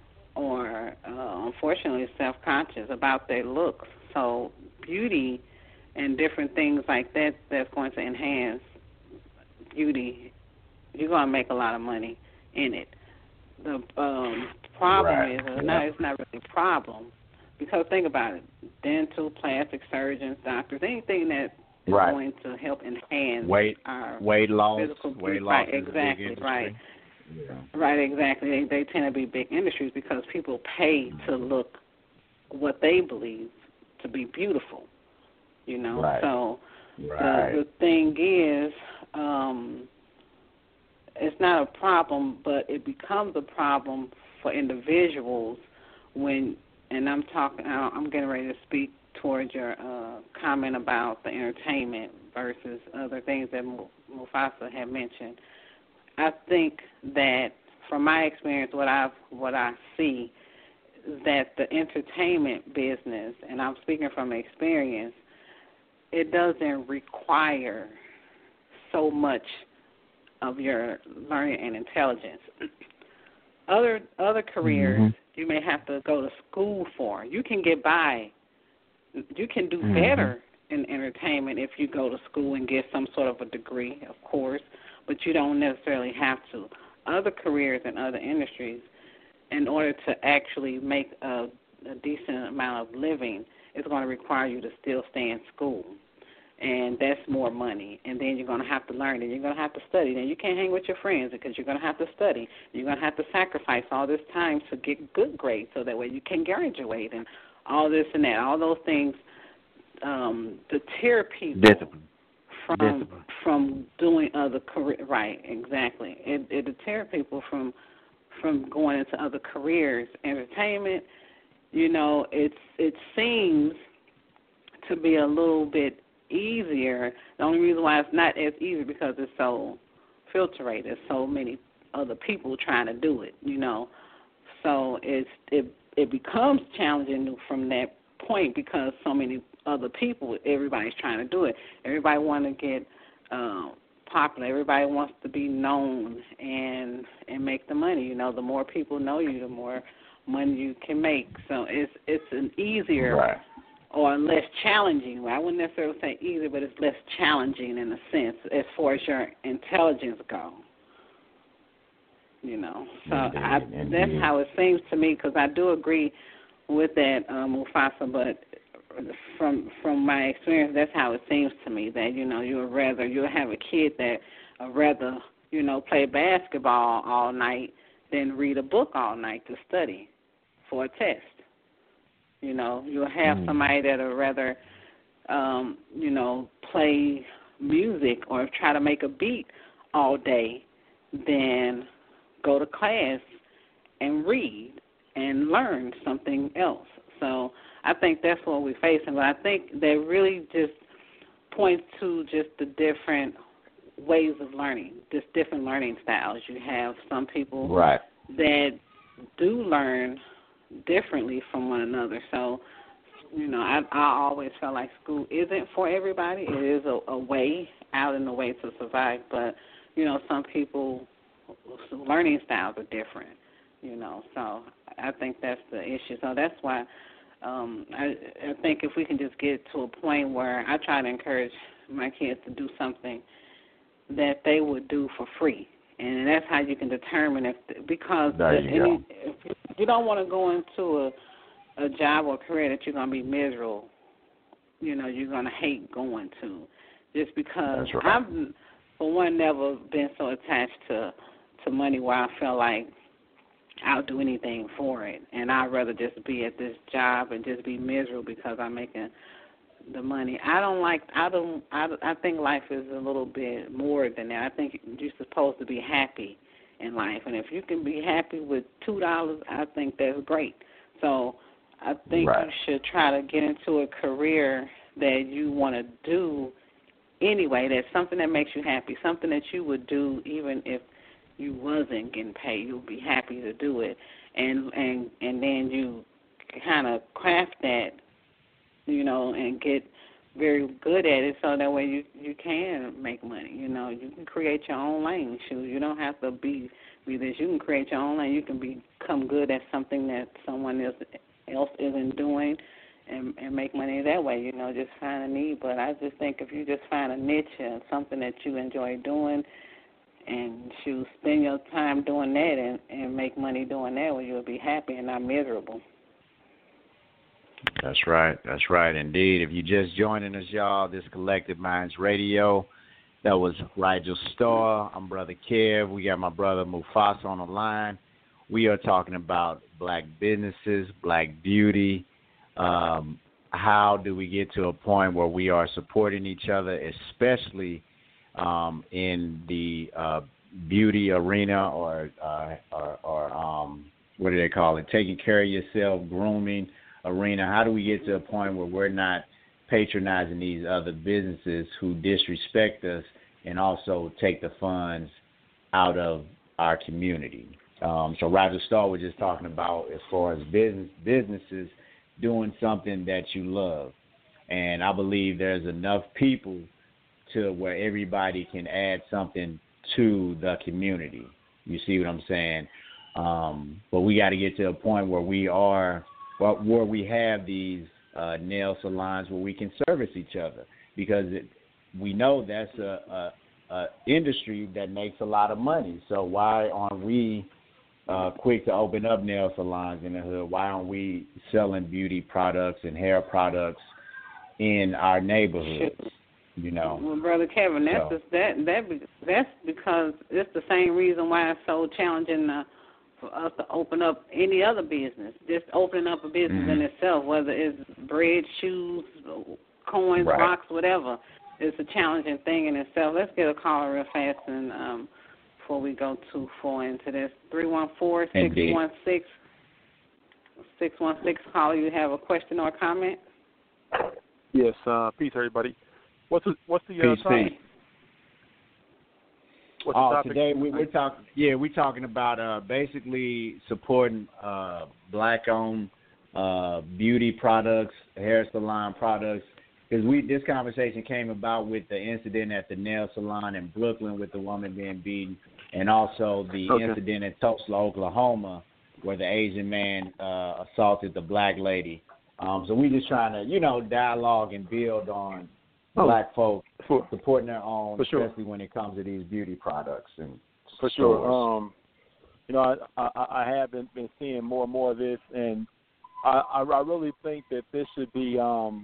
B: are uh, unfortunately self-conscious about their looks. So beauty and different things like that that's going to enhance beauty, you're going to make a lot of money in it. The um, problem
C: Right.
B: is, uh,
C: Yeah.
B: no, it's not really a problem, because think about it, dental, plastic surgeons, doctors, anything that is
C: Right.
B: going to help enhance
C: Weight,
B: our
C: weight loss,
B: physical
C: weight
B: beauty.
C: loss
B: Right,
C: is a
B: exactly,
C: big industry.
B: right.
C: Yeah.
B: Right, exactly. They, they tend to be big industries because people pay to look what they believe to be beautiful, you know.
C: Right.
B: So
C: Right.
B: the, the thing is, um, it's not a problem, but it becomes a problem for individuals when, and I'm talking, I'm getting ready to speak towards your uh, comment about the entertainment versus other things that Mufasa had mentioned. I think that, from my experience, what I what I see is that the entertainment business, and I'm speaking from experience, it doesn't require so much of your learning and intelligence. Other other careers, mm-hmm. you may have to go to school for. You can get by. You can do mm-hmm. better in entertainment if you go to school and get some sort of a degree, of course, but you don't necessarily have to. Other careers in other industries, in order to actually make a, a decent amount of living, it's going to require you to still stay in school, and that's more money. And then you're going to have to learn, and you're going to have to study. Then you can't hang with your friends because you're going to have to study. You're going to have to sacrifice all this time to get good grades so that way you can graduate, and all this and that. All those things um, deter people.
D: Discipline.
B: From
D: Discipline.
B: from doing other career, right? Exactly. It, it deters people from from going into other careers. Entertainment, you know, it's it seems to be a little bit easier. The only reason why it's not as easy because it's so filtered. There's so many other people trying to do it, you know. So it's it it becomes challenging from that point because so many other people, everybody's trying to do it. Everybody want to get uh, popular. Everybody wants to be known and and make the money. You know, the more people know you, the more money you can make. So it's it's an easier
C: right.
B: or less challenging. I wouldn't necessarily say easier, but it's less challenging in a sense as far as your intelligence goes. You know, so
C: indeed,
B: I,
C: indeed.
B: that's how it seems to me, because I do agree with that, um, Mufasa, but from from my experience, that's how it seems to me, that, you know, you would rather, you'll have a kid that would rather, you know, play basketball all night than read a book all night to study for a test. You know, you'll have mm. somebody that would rather, um, you know, play music or try to make a beat all day than go to class and read and learn something else. So I think that's what we're facing. But I think that really just points to just the different ways of learning, just different learning styles. You have some people
C: right.
B: that do learn differently from one another. So, you know, I, I always felt like school isn't for everybody. It is a, a way out and a way to survive. But, you know, some people, learning styles are different, you know. So I think that's the issue. So that's why um, I, I think if we can just get to a point where I try to encourage my kids to do something that they would do for free. And that's how you can determine if, because
C: there you,
B: any,
C: go.
B: if you don't want to go into a, a job or career that you're going to be miserable, you know, you're going to hate going to, just because
C: that's right.
B: I've, for one, never been so attached to, to money where I felt like I'll do anything for it. And I'd rather just be at this job and just be miserable because I'm making the money. I don't like, I don't, I, I think life is a little bit more than that. I think you're supposed to be happy in life. And if you can be happy with two dollars, I think that's great. So I think
C: right.
B: you should try to get into a career that you want to do anyway, that's something that makes you happy, something that you would do even if you wasn't getting paid. You'll be happy to do it. And and, and then you kind of craft that, you know, and get very good at it so that way you, you can make money. You know, you can create your own lane. Shoot, you don't have to be, be this. You can create your own lane. You can become good at something that someone else, else isn't doing and, and make money that way. You know, just find a need. But I just think if you just find a niche and something that you enjoy doing and you spend your time doing that and, and make money doing that, well, you'll be happy and not miserable.
C: That's right. That's right, indeed. If you're just joining us, y'all, this Collective Minds Radio, that was Rigel Starr. I'm Brother Kev. We got my brother Mufasa on the line. We are talking about black businesses, black beauty. Um, how do we get to a point where we are supporting each other, especially um, in the uh, beauty arena or, uh, or, or um, what do they call it, taking care of yourself, grooming arena? How do we get to a point where we're not patronizing these other businesses who disrespect us and also take the funds out of our community? Um, so Roger Starr was just talking about as far as business businesses doing something that you love. And I believe there's enough people to where everybody can add something to the community. You see what I'm saying? Um, but we got to get to a point where we are Well, where we have these uh, nail salons where we can service each other, because it, we know that's a, a, a industry that makes a lot of money. So why aren't we uh, quick to open up nail salons in the hood? Why aren't we selling beauty products and hair products in our neighborhoods? You know.
B: Well, Brother Kevin, that's
C: so.
B: just, that that that's because it's the same reason why it's so challenging to, for us to open up any other business. Just opening up a business mm-hmm. in itself, whether it's bread, shoes, coins,
C: right.
B: rocks, whatever, it's a challenging thing in itself. Let's get a caller real fast and um, before we go too far into this. three one four, six one six, six one six, caller, you have a question or comment?
A: Yes, uh, peace, everybody. What's the, what's the uh,
C: peace,
A: topic?
C: Peace.
A: What's the
C: oh,
A: topic?
C: today we, we're talking. Yeah, we're talking about uh, basically supporting uh, black-owned uh, beauty products, hair salon products. Because we this conversation came about with the incident at the nail salon in Brooklyn with the woman being beaten, and also the
A: okay.
C: incident in Tulsa, Oklahoma, where the Asian man uh, assaulted the black lady. Um, so we just trying to, you know, dialogue and build on oh, black folk
A: for,
C: supporting their own,
A: for sure.
C: especially when it comes to these beauty products and
A: for
C: stores.
A: sure. Um, you know, I, I, I have been, been seeing more and more of this, and I, I, I really think that this should be um,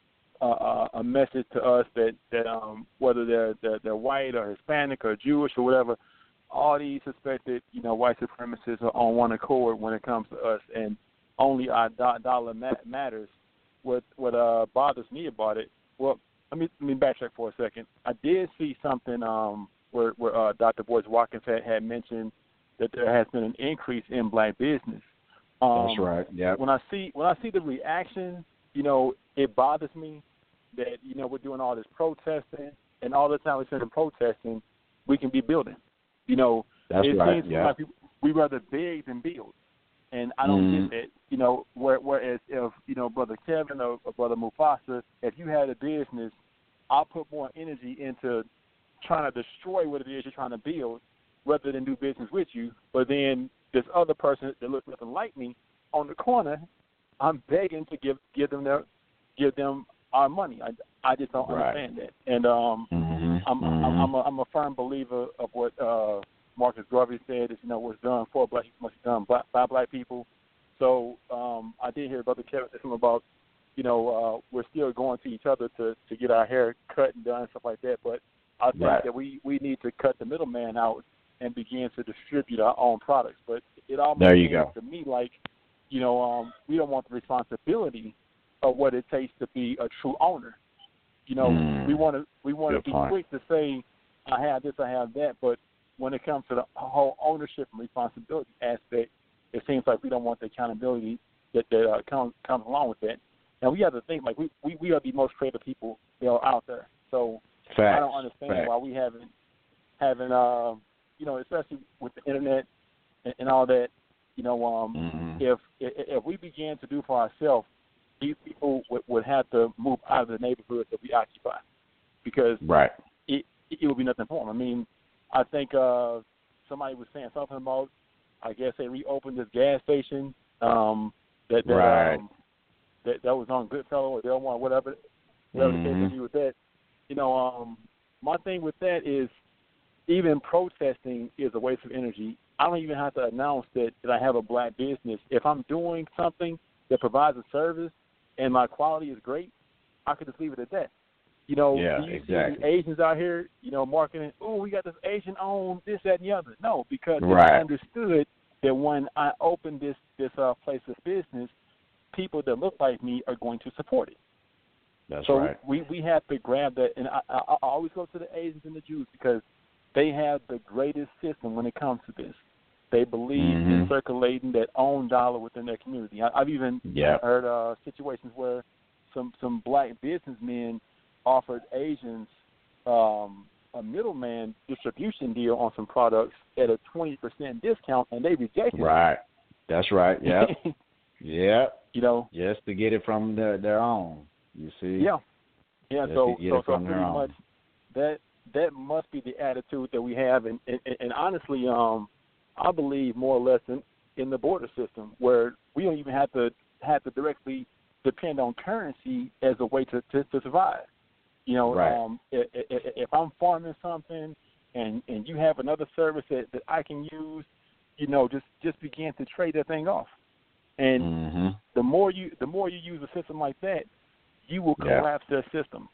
A: a, a message to us that that um, whether they're, they're they're white or Hispanic or Jewish or whatever, all these suspected, you know, white supremacists are on one accord when it comes to us, and only our do- dollar matters. What what uh, bothers me about it, well, let me let me backtrack for a second. I did see something um, where, where uh, Doctor Boyce Watkins had, had mentioned that there has been an increase in black business. Um,
C: That's right. Yeah.
A: When I see when I see the reaction, you know, it bothers me that you know we're doing all this protesting, and all the time we're sitting protesting, we can be building. You know,
C: That's
A: it
C: right.
A: seems
C: yeah.
A: like we we rather beg than build. And I don't
C: mm-hmm.
A: get that, you know, whereas if, you know, Brother Kevin or, or Brother Mufasa, if you had a business, I'll put more energy into trying to destroy what it is you're trying to build rather than do business with you. But then this other person that looks nothing like me on the corner, I'm begging to give give them their give them our money. I, I just don't
C: right.
A: understand that. And um,
C: mm-hmm.
A: I'm,
C: mm-hmm.
A: I'm, I'm, a, I'm a firm believer of what uh, Marcus Garvey said is, you know, what's done for black people must be done by black people. So um, I did hear Brother Kevin say something about, you know, uh, we're still going to each other to, to get our hair cut and done and stuff like that. But I think
C: right.
A: that we, we need to cut the middleman out and begin to distribute our own products. But it almost
C: there you
A: seems
C: go.
A: to me like, you know, um, we don't want the responsibility of what it takes to be a true owner. You know,
C: mm,
A: we want to we want to be
C: point.
A: quick to say, I have this, I have that, but when it comes to the whole ownership and responsibility aspect, it seems like we don't want the accountability that, that uh, comes comes along with that. And we have to think like we, we, we are the most creative people, you know, out there. So
C: Facts.
A: I don't understand
C: Facts.
A: why we haven't haven't uh, you know, especially with the internet and, and all that. You know, um,
C: mm-hmm.
A: if, if if we began to do for ourselves, these people would, would have to move out of the neighborhood that we occupy, because
C: right.
A: it it would be nothing for them. I mean, I think uh, somebody was saying something about, I guess they reopened this gas station um, that that,
C: right.
A: um, that that was on Goodfellow or Delmar, whatever, whatever
C: mm-hmm.
A: the case may be with that. You know, um, my thing with that is even protesting is a waste of energy. I don't even have to announce that, that I have a black business. If I'm doing something that provides a service and my quality is great, I could just leave it at that. You know,
C: yeah,
A: do you
C: exactly.
A: see Asians out here, you know, marketing, oh, we got this Asian owned this, that, and the other. No, because
C: right.
A: I understood that when I open this, this uh, place of business, people that look like me are going to support it.
C: That's
A: so
C: right.
A: we, we have to grab that. And I, I, I always go to the Asians and the Jews because they have the greatest system when it comes to this. They believe
C: mm-hmm.
A: in circulating that own dollar within their community. I, I've even
C: yep.
A: heard uh, situations where some, some black businessmen offered Asians um, a middleman distribution deal on some products at a twenty percent discount, and they rejected
C: right.
A: it.
C: That's right. Yep. yep.
A: You know,
C: just to get it from their, their own. You see.
A: Yeah. Yeah.
C: Just
A: so
C: to get
A: so,
C: it
A: so
C: from
A: pretty
C: their own.
A: much that that must be the attitude that we have, and and, and honestly, um, I believe more or less in, in the border system where we don't even have to have to directly depend on currency as a way to, to, to survive. You know,
C: right.
A: um, if, if I'm farming something and, and you have another service that, that I can use, you know, just, just begin to trade that thing off. And
C: mm-hmm.
A: the more you the more you use a system like that, you will
C: yeah.
A: collapse their system.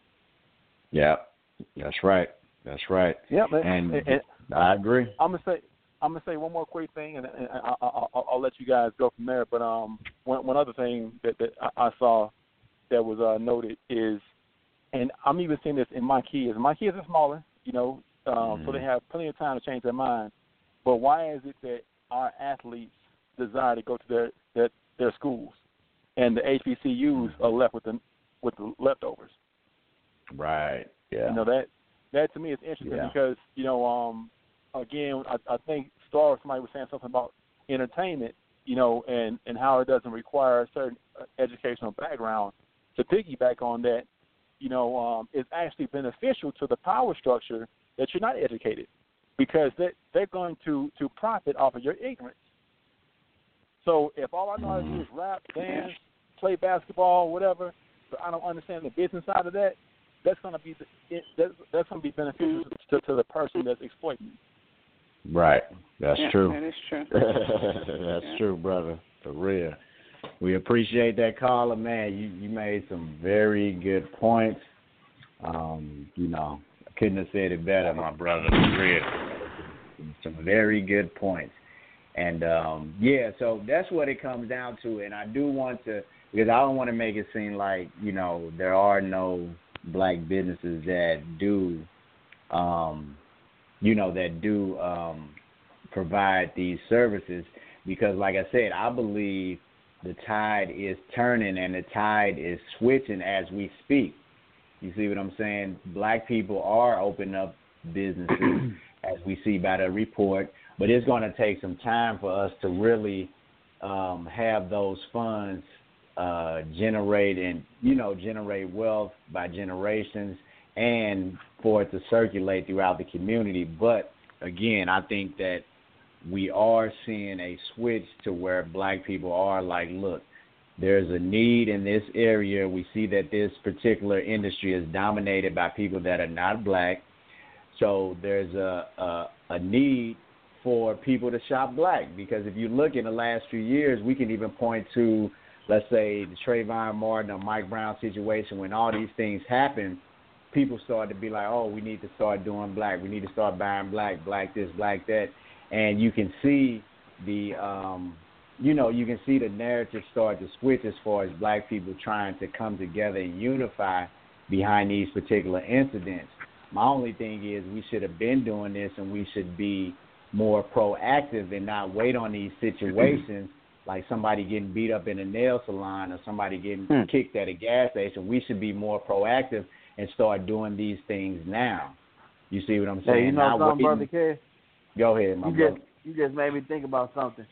C: Yeah, that's right. That's right.
A: Yeah,
C: and,
A: and, and
C: I agree.
A: I'm gonna say I'm gonna say one more quick thing, and, and I, I, I'll, I'll let you guys go from there. But um, one, one other thing that, that I, I saw that was uh, noted is, and I'm even seeing this in my kids. My kids are smaller, you know, um, mm-hmm. so they have plenty of time to change their mind. But why is it that our athletes desire to go to their their, their schools, and the H B C Us mm-hmm. are left with the with the leftovers?
C: Right. Yeah.
A: You know, that that to me is interesting
C: yeah.
A: because, you know, um, again, I, I think Star somebody was saying something about entertainment, you know, and, and how it doesn't require a certain educational background. To piggyback on that, you know, um, it's actually beneficial to the power structure that you're not educated, because they, they're going to, to profit off of your ignorance. So if all I know how to do is rap, dance, play basketball, whatever, but I don't understand the business side of that, that's going to be it, that's, that's going to be beneficial to, to the person that's exploiting you.
C: Right. That's
B: yeah,
C: true.
B: That is true.
C: that's yeah. true, brother. For real. We appreciate that caller, man. You you made some very good points. Um, you know, I couldn't have said it better, my brother. For real. Some very good points. And um, yeah, so that's what it comes down to. And I do want to, because I don't want to make it seem like, you know, there are no black businesses that do, um, you know, that do um, provide these services, because, like I said, I believe the tide is turning and the tide is switching as we speak. You see what I'm saying? Black people are opening up businesses, as we see by the report, but it's going to take some time for us to really um, have those funds Uh, generate and, you know, generate wealth by generations, and for it to circulate throughout the community. But, again, I think that we are seeing a switch to where black people are like, look, there's a need in this area. We see that this particular industry is dominated by people that are not black. So there's a, a, a need for people to shop black, because if you look in the last few years, we can even point to, let's say, the Trayvon Martin or Mike Brown situation. When all these things happen, people started to be like, oh, we need to start doing black. We need to start buying black, black this, black that. And you can see the, um, you know, you can see the narrative start to switch as far as black people trying to come together and unify behind these particular incidents. My only thing is we should have been doing this, and we should be more proactive and not wait on these situations like somebody getting beat up in a nail salon or somebody getting hmm. kicked at a gas station. We should be more proactive and start doing these things now. You see what I'm saying?
D: Hey, you know
C: not
D: something,
C: waiting.
D: Brother K?
C: Go ahead, my
D: you
C: brother.
D: Just, you just made me think about something.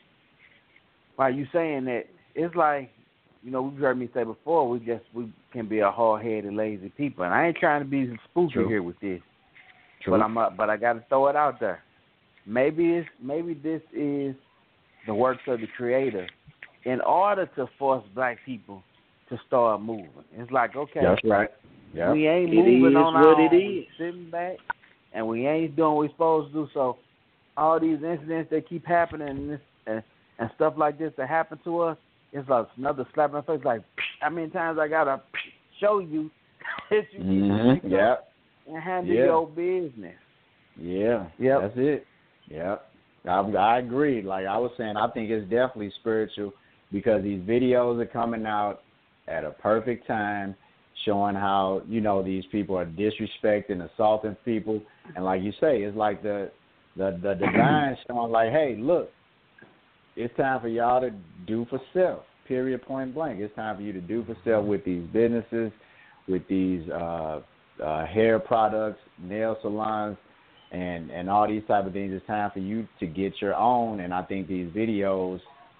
D: While you saying that, it's like, you know, we've heard me say before, we just we can be a hard-headed, lazy people. And I ain't trying to be spooky True. here with this. True. But I'm uh, but I got to throw it out there. Maybe it's maybe this is the works of the Creator in order to force black people to start moving. It's like, okay,
C: that's right. Yep.
D: We ain't
C: it
D: moving on our own.
C: It is.
D: Sitting back, and we ain't doing what we're supposed to do. So all these incidents that keep happening and, this, and, and stuff like this that happen to us, it's like another slap in the face. Like, how many times I gotta show you that you
C: mm-hmm.
D: can
C: yep.
D: and handle
C: yep.
D: your business?
C: Yeah,
D: yep.
C: that's it. Yep. I, I agree. Like I was saying, I think it's definitely spiritual because these videos are coming out at a perfect time, showing how, you know, these people are disrespecting, assaulting people. And like you say, it's like the the, the divine showing like, hey, look, it's time for y'all to do for self, period, point blank. It's time for you to do for self with these businesses, with these uh, uh, hair products, nail salons, and, and all these type of things. It's time for you to get your own. And I think these videos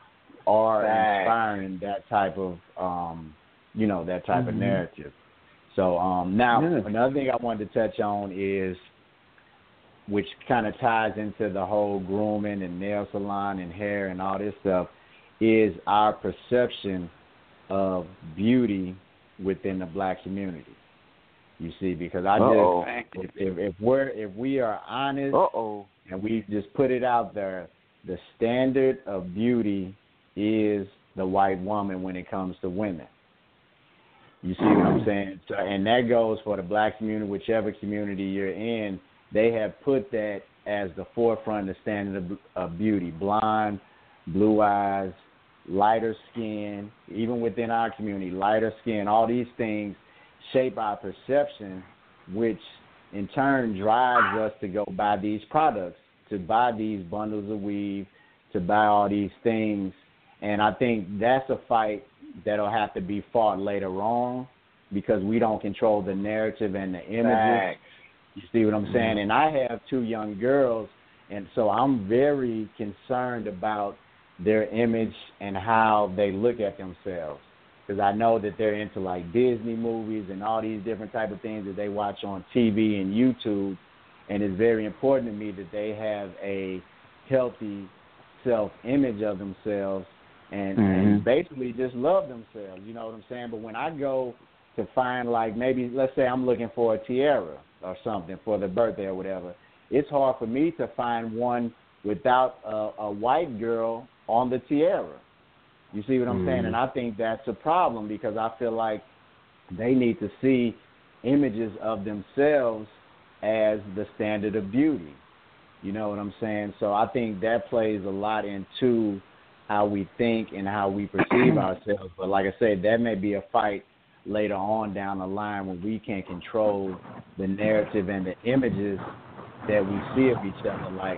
C: are inspiring that type of, um, you know, that type mm-hmm. of narrative. So um, now yeah. another thing I wanted to touch on is, which kind of ties into the whole grooming and nail salon and hair and all this stuff, is our perception of beauty within the black community. You see, because I
D: Uh-oh.
C: just if, if, if we're if we are honest
D: Uh-oh.
C: and we just put it out there, the standard of beauty is the white woman when it comes to women. You see what I'm saying? So, and that goes for the black community, whichever community you're in. They have put that as the forefront, the standard of, of beauty. Blonde, blue eyes, lighter skin, even within our community, lighter skin, all these things shape our perception, which in turn drives us to go buy these products, to buy these bundles of weave, to buy all these things. And I think that's a fight that'll have to be fought later on because we don't control the narrative and the images.
D: Right.
C: You see what I'm saying? And I have two young girls, and so I'm very concerned about their image and how they look at themselves, because I know that they're into like Disney movies and all these different type of things that they watch on T V and YouTube, and it's very important to me that they have a healthy self-image of themselves and, mm-hmm. and basically just love themselves, you know what I'm saying? But when I go to find, like, maybe, let's say I'm looking for a tiara or something for their birthday or whatever, it's hard for me to find one without a, a white girl on the tiara. You see what I'm mm-hmm. saying? And I think that's a problem because I feel like they need to see images of themselves as the standard of beauty. You know what I'm saying? So I think that plays a lot into how we think and how we perceive ourselves. But like I said, that may be a fight later on down the line when we can't control the narrative and the images that we see of each other. Like,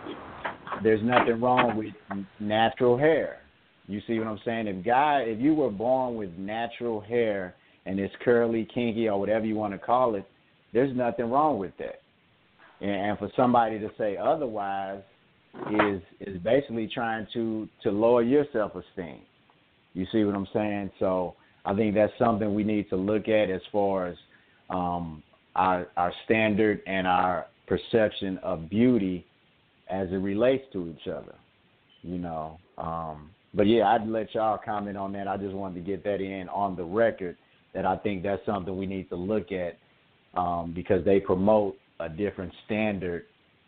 C: there's nothing wrong with natural hair. You see what I'm saying? If guy, if you were born with natural hair and it's curly, kinky, or whatever you want to call it, there's nothing wrong with that. And, and for somebody to say otherwise is is basically trying to, to lower your self-esteem. You see what I'm saying? So I think that's something we need to look at as far as um, our our standard and our perception of beauty as it relates to each other. You know, um, but yeah, I'd let y'all comment on that. I just wanted to get that in on the record that I think that's something we need to look at um, because they promote a different standard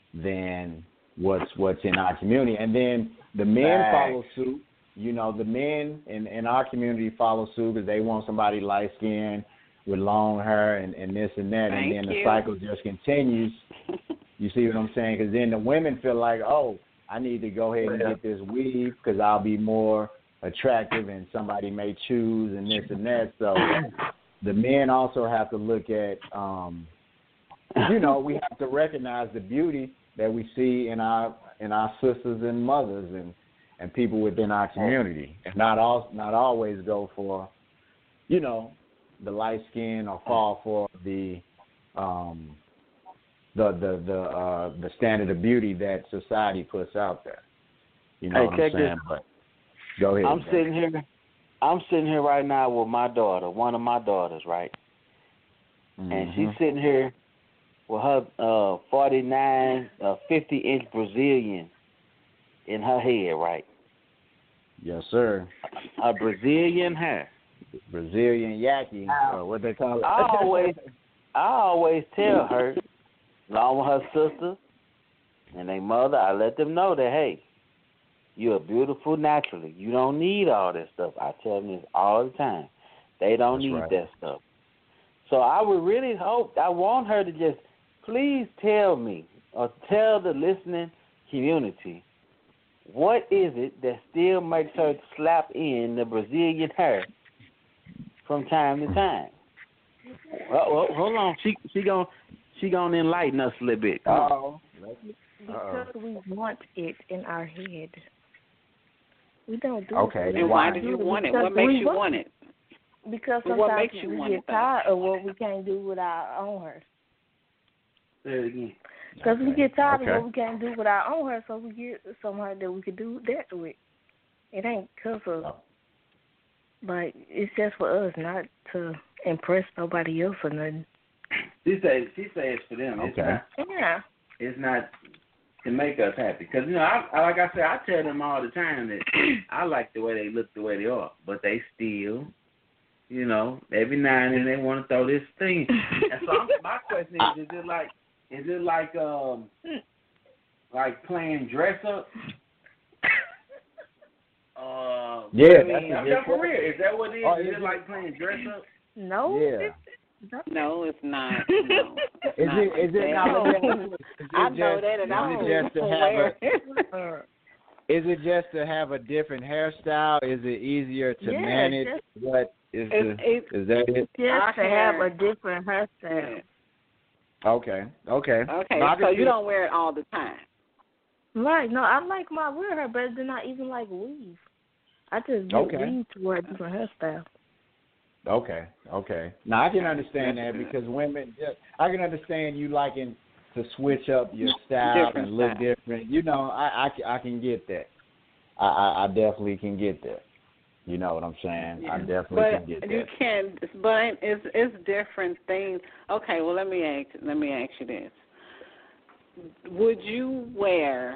C: than what's what's in our community. And then the men
D: Back.
C: follow suit. You know, the men in, in our community follow suit because they want somebody light-skinned with long hair and, and this and that,
B: Thank
C: and then
B: you.
C: the cycle just continues. You see what I'm saying? Because then the women feel like, oh, I need to go ahead and get this weave because I'll be more attractive, and somebody may choose and this and that. So the men also have to look at, um, you know, we have to recognize the beauty that we see in our in our sisters and mothers and, and people within our community, and not all not always go for, you know, the light skin or fall for the um, the the the uh, the standard of beauty that society puts out there. You know
D: Hey,
C: what I'm
D: check
C: saying?
D: this.
C: But go ahead.
D: I'm
C: bro.
D: sitting here. I'm sitting here right now with my daughter, one of my daughters, right?
C: Mm-hmm.
D: And she's sitting here with her uh, forty-nine, uh, fifty-inch Brazilian in her head, right?
C: Yes, sir.
D: A Brazilian hair.
C: Brazilian yaki, or what they call it.
D: I always, I always tell her, along with her sister and their mother, I let them know that, hey, you're beautiful naturally. You don't need all that stuff. I tell them this all the time. They don't
C: That's
D: need
C: right.
D: that stuff. So I would really hope, I want her to just please tell me or tell the listening community, what is it that still makes her slap in the Brazilian hair from time to time? Well, well, hold on. She she gon' she gonna enlighten us a little bit. Come on.
C: Oh.
E: Because we want it in our head. We don't do
C: Okay,
E: it.
B: And why do you want it? What makes you want it?
E: Because
B: Well, what
E: sometimes
B: makes you
E: we
B: want
E: get
B: it, though?
E: tired of what we can't do with our own hair.
D: Say it again.
E: Because we
C: Okay.
E: get tired
C: Okay.
E: of what we can't do with our own hair, so we get some hair that we can do that with. It ain't because of,
C: Oh.
E: but it's just for us, not to impress nobody else or nothing.
D: She says she says it's for them. It's
C: Okay.
D: not.
E: Yeah.
D: It's not to make us happy. Because you know, I, I like I said, I tell them all the time that I like the way they look, the way they are, but they still, you know, every now and then they want to throw this thing. And so I'm, my question is: Is it like, is it like, um, like playing dress up? Uh,
C: Yeah,
D: I mean,
C: that's a
D: I'm
C: good
D: just for
C: question.
D: real. Is that what it is?
C: Oh,
D: is
C: is
D: it
C: it-
D: like playing dress up?
E: No.
C: Yeah.
E: It's, it's
B: No, it's not. No, it's
C: Is
B: not
C: it
B: like
C: is it
B: that.
C: not is it
B: I know
C: just,
B: that, and I'm
C: is it just to have
B: aware.
C: a is it just to have a different hairstyle? Is it easier to
E: Yeah,
C: manage?
E: just-
C: What is
B: It's-
C: the
B: it's-
C: is that it?
E: just
B: Our
E: to have
B: hair-
E: a different hairstyle.
C: Okay, okay.
B: Okay,
C: No, I can
B: so
C: see-
B: you don't wear it all the time.
E: Right. No, I like my real hair better than I even like weave. I just get
C: Okay.
E: weave to wear a different hairstyle.
C: Okay, okay. Now I can understand that because women, yeah, I can understand you liking to switch up your style
B: Different
C: and look
B: style.
C: different. You know, I, I, I can get that. I, I, I definitely can get that. You know what I'm saying? I definitely
B: But
C: can get
B: you
C: that.
B: can, but it's it's different things. Okay, well let me ask let me ask you this: would you wear?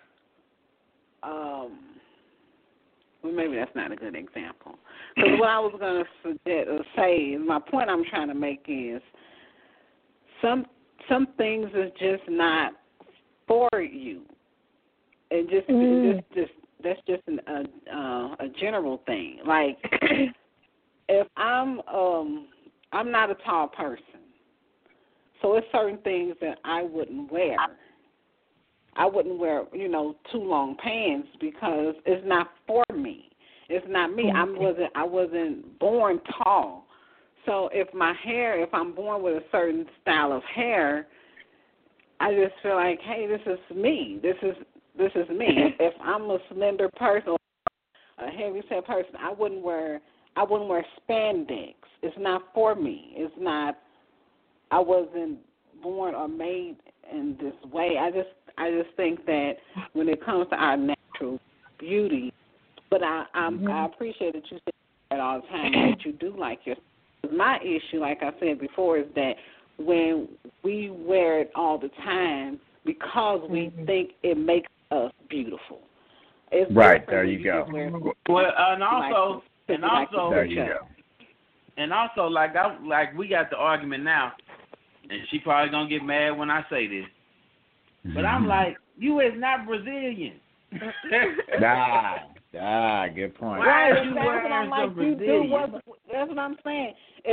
B: Um, well, maybe that's not a good example. Because what I was going to suggest or say, my point I'm trying to make is some some things is just not for you. It just
E: Mm.
B: just just that's just an, a uh, a general thing. Like if I'm um I'm not a tall person, so it's certain things that I wouldn't wear. I wouldn't wear, you know, too long pants because it's not for me. It's not me. I wasn't I wasn't born tall. So if my hair, if I'm born with a certain style of hair, I just feel like, hey, this is me. This is this is me. If I'm a slender person, or a heavy set person, I wouldn't wear I wouldn't wear spandex. It's not for me. It's not. I wasn't born or made in this way. I just I just think that when it comes to our natural beauty, but I I'm,
E: Mm-hmm.
B: I appreciate that you say that all the time that you do like your. My issue, like I said before, is that when we wear it all the time because we
E: Mm-hmm.
B: think it makes us beautiful. It's
C: Right,
B: different
C: there
B: when
C: you go.
B: just wear it
D: Well, and
B: like
D: also,
B: to-
D: and
B: like to
D: also,
C: There
B: switch
C: you
B: up.
C: go.
D: and also, like I like we got the argument now, and she probably gonna get mad when I say this, but I'm like, you is not Brazilian.
C: ah, ah, good point.
D: Why
B: Right,
D: is you
B: that's what
D: wearing
B: I'm like.
D: some
B: You do
D: Brazilian?
B: what? That's what I'm saying. If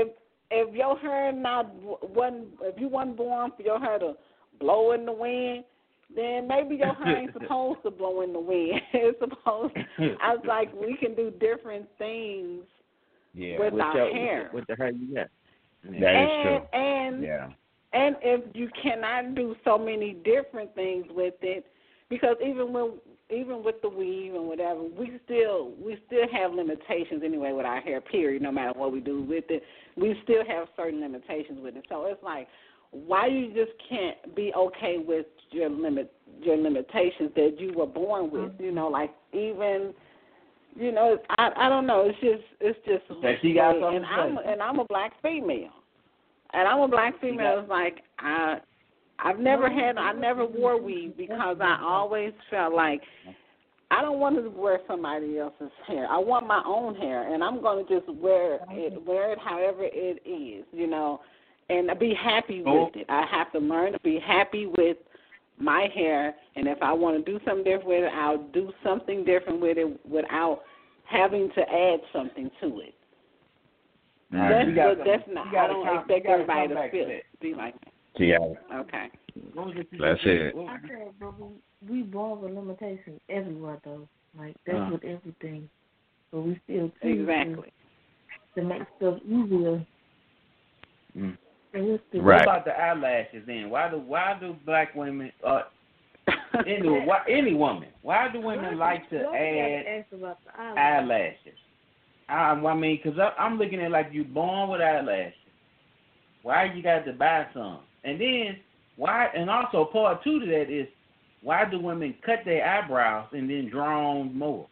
B: if your hair not wasn't, if you wasn't born for your hair to blow in the wind, then maybe your hair ain't supposed to blow in the wind. It's supposed. I was like, we can do different things
D: yeah,
B: with,
D: with
B: our
D: your,
B: hair.
D: With the hair you got.
C: That
B: and,
C: is true.
B: And
C: yeah.
B: and if you cannot do so many different things with it, because even when even with the weave and whatever, we still we still have limitations anyway with our hair. Period. No matter what we do with it, we still have certain limitations with it. So it's like, why you just can't be okay with your limit your limitations that you were born with? You know, like even. You know, I I don't know. It's just it's just.
D: That she got something
B: and
D: to
B: I'm
D: say.
B: and I'm a black female, and I'm a black female. It's like I I've never had I never wore weave because I always felt like I don't want to wear somebody else's hair. I want my own hair, and I'm going to just wear it wear it however it is. You know, and be happy with it. I have to learn to be happy with my hair, and if I want to do something different with it, I'll do something different with it without having to add something to it.
C: Right.
B: That's,
D: You gotta
B: but that's
D: come-
B: not.
D: you gotta
B: I don't
D: come-
B: expect
D: you gotta
B: everybody
D: come
B: to
D: back to
B: feel
D: that.
B: be like that.
C: Yeah.
B: Okay.
D: What was it you
C: That's
D: said?
C: it.
D: What
E: I
D: was it?
E: said, but we, we born with limitations everywhere, though. Like, that's
D: Uh-huh.
E: with everything. But we still choose
B: Exactly.
E: to, to make stuff easier.
D: Mm.
E: And we're still
C: Right.
D: What about the eyelashes then? Why do why do black women uh any why, any woman why do women like to
E: Don't
D: add
E: ask about the eyelashes.
D: eyelashes? I, I mean, because I'm looking at it like you born with eyelashes. Why you got to buy some? And then why? And also part two to that is why do women cut their eyebrows and then draw on more?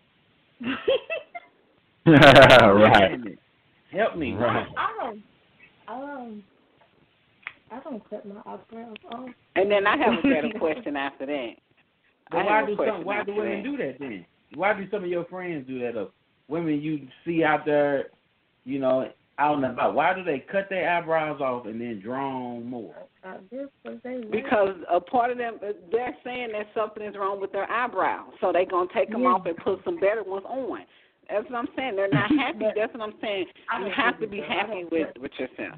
C: Right.
D: Help me.
C: Right.
E: I don't, I don't, I don't cut my eyebrows off.
B: And then I have a better question after that.
D: But
B: I
D: why
B: have a
D: do
B: question
D: some? Why do
B: after
D: women
B: that.
D: do that then? Why do some of your friends do that? Though? Women you see out there, you know, out and about. Why do they cut their eyebrows off and then draw on more?
E: I guess because they like
B: Because a part of them, they're saying that something is wrong with their eyebrows, so they're going to take them
E: Yeah.
B: off and put some better ones on. That's what I'm saying. They're not happy. That's what I'm saying. You have to be happy with, with yourself.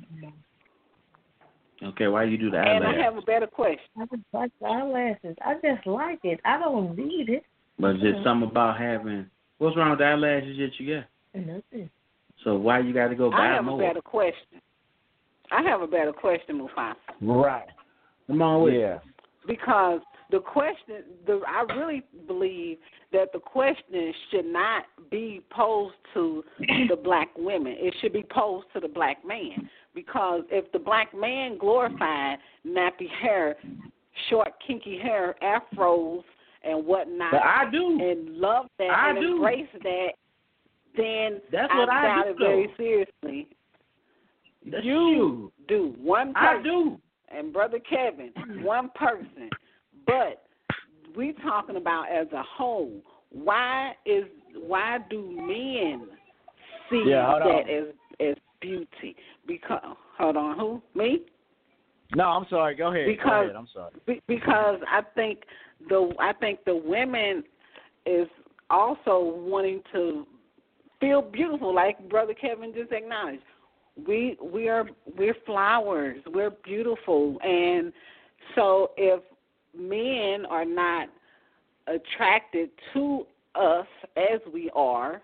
D: Okay, why you do the
B: And I
D: eyelashes?
B: have a better question.
E: I just like the eyelashes. I just like it. I don't need it.
D: But it's just something about having. What's wrong with the eyelashes that you got?
E: Nothing.
D: So why you got to go
B: I
D: buy
B: have
D: more?
B: a better question. I have a better question, Mufasa.
C: Right.
D: Come on with it.
C: Yeah.
B: Because the question, the, I really believe that the question should not be posed to the black women. It should be posed to the black man. Because if the black man glorified nappy hair, short, kinky hair, afros, and whatnot,
D: But I do.
B: and love that
D: I
B: and
D: do.
B: embrace that, then
D: That's what I
B: doubt
D: do,
B: it very
D: though.
B: seriously.
D: That's
B: You do. One person.
D: I do.
B: And Brother Kevin, one person. But we talking about as a whole. Why is why do men see
C: Yeah, hold
B: that
C: on.
B: as as beauty? Because hold on, who? Me?
C: No, I'm sorry. Go ahead.
B: Because
C: Go ahead. I'm sorry.
B: be, because I think the I think the women is also wanting to feel beautiful, like Brother Kevin just acknowledged. We we are we're flowers. We're beautiful, and so if men are not attracted to us as we are,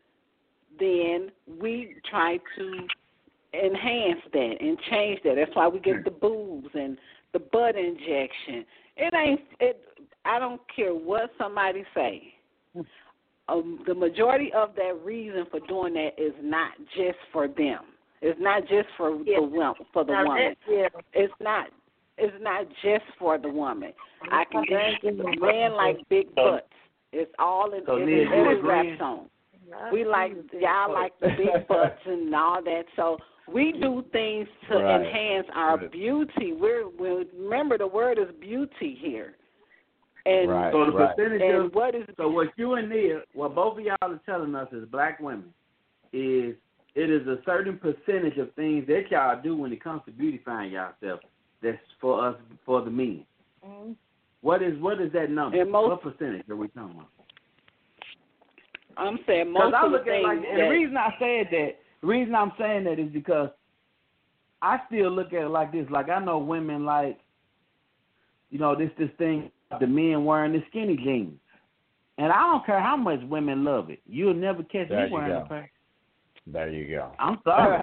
B: then we try to enhance that and change that. That's why we get the boobs and the butt injection. It ain't. It. I don't care what somebody say. Um, the majority of that reason for doing that is not just for them. It's not just for
E: Yeah.
B: the woman. For the
E: Now,
B: woman.
E: that- yeah.
B: It's not. It's not just for the woman. I can guarantee you,
E: Okay.
B: men like big butts. It's all in,
D: So,
B: it's
D: Liz,
B: in
D: you
B: every
D: agreeing?
B: rap song.
E: I
B: We like
E: agree with
B: y'all
E: that.
B: like the big butts and all that. So we do things to
C: Right.
B: enhance our
C: Right.
B: beauty. We're we remember the word is beauty here. And
C: Right.
D: So the
C: Right.
D: percentage
B: and
D: of
B: what is
D: so what you and Nia, what both of y'all are telling us as black women is it is a certain percentage of things that y'all do when it comes to beautifying yourself that's for us for the men.
E: Mhm.
D: What is what is that number?
B: And most-
D: what percentage are we talking about?
B: I'm saying most
D: Because I
B: of the
D: look at it
B: things
D: like, and the
B: that
D: reason I said that, the reason I'm saying that is because I still look at it like this. Like I know women like, you know, this this thing, the men wearing the skinny jeans. And I don't care how much women love it. You'll never catch
C: there
D: me wearing a pair.
C: There you go.
D: I'm sorry.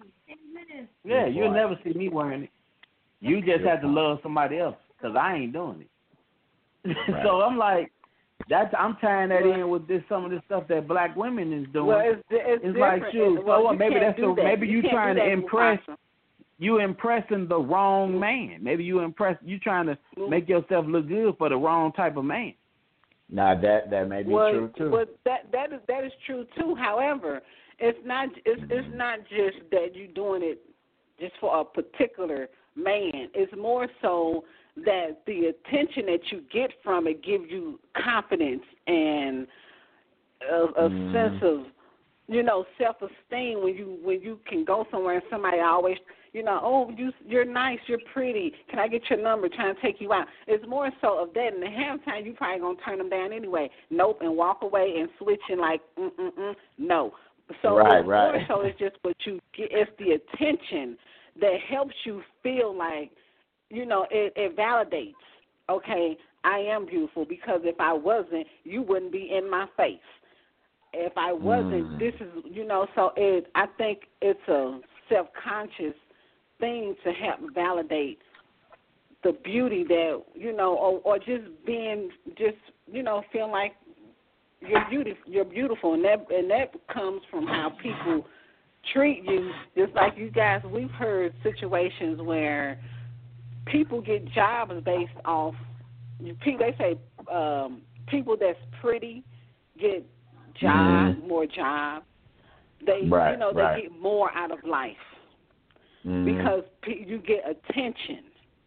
D: yeah, you'll never see me wearing it. You just have to love somebody else because I ain't doing it. Right. So I'm like, that's I'm tying that in with this some of the stuff that black women is doing.
B: Well, it's, it's,
D: it's like, shoot,
B: well,
D: so what? Maybe that's a,
B: that.
D: maybe you,
B: you
D: trying to impress.
B: Awesome.
D: You impressing the wrong man. Maybe you impress. You trying to make yourself look good for the wrong type of man.
C: Now that that may be
B: well,
C: true too.
B: Well, that that is that is true too. However, it's not it's it's not just that you're doing it just for a particular man. It's more so that the attention that you get from it gives you confidence and a, a mm. sense of, you know, self-esteem when you when you can go somewhere and somebody always, you know, oh, you, you're nice, you're pretty. Can I get your number? Trying to take you out. It's more so of that. And the half time you probably gonna turn them down anyway. Nope, and walk away and switch and like, mm mm mm. No. So
C: right,
B: it's
C: right.
B: more so it's just what you get. It's the attention that helps you feel like, you know, it, it validates. Okay, I am beautiful because if I wasn't, you wouldn't be in my face. If I wasn't, mm. this is, you know, so it. I think it's a self-conscious thing to help validate the beauty that, you know, or, or just being, just, you know, feeling like you're beautiful, you're beautiful, and that and that comes from how people treat you. Just like you guys, we've heard situations where people get jobs based off. They say um, people that's pretty get jobs, mm. more jobs. They,
C: right,
B: you know, they
C: right.
B: get more out of life mm. because you get attention.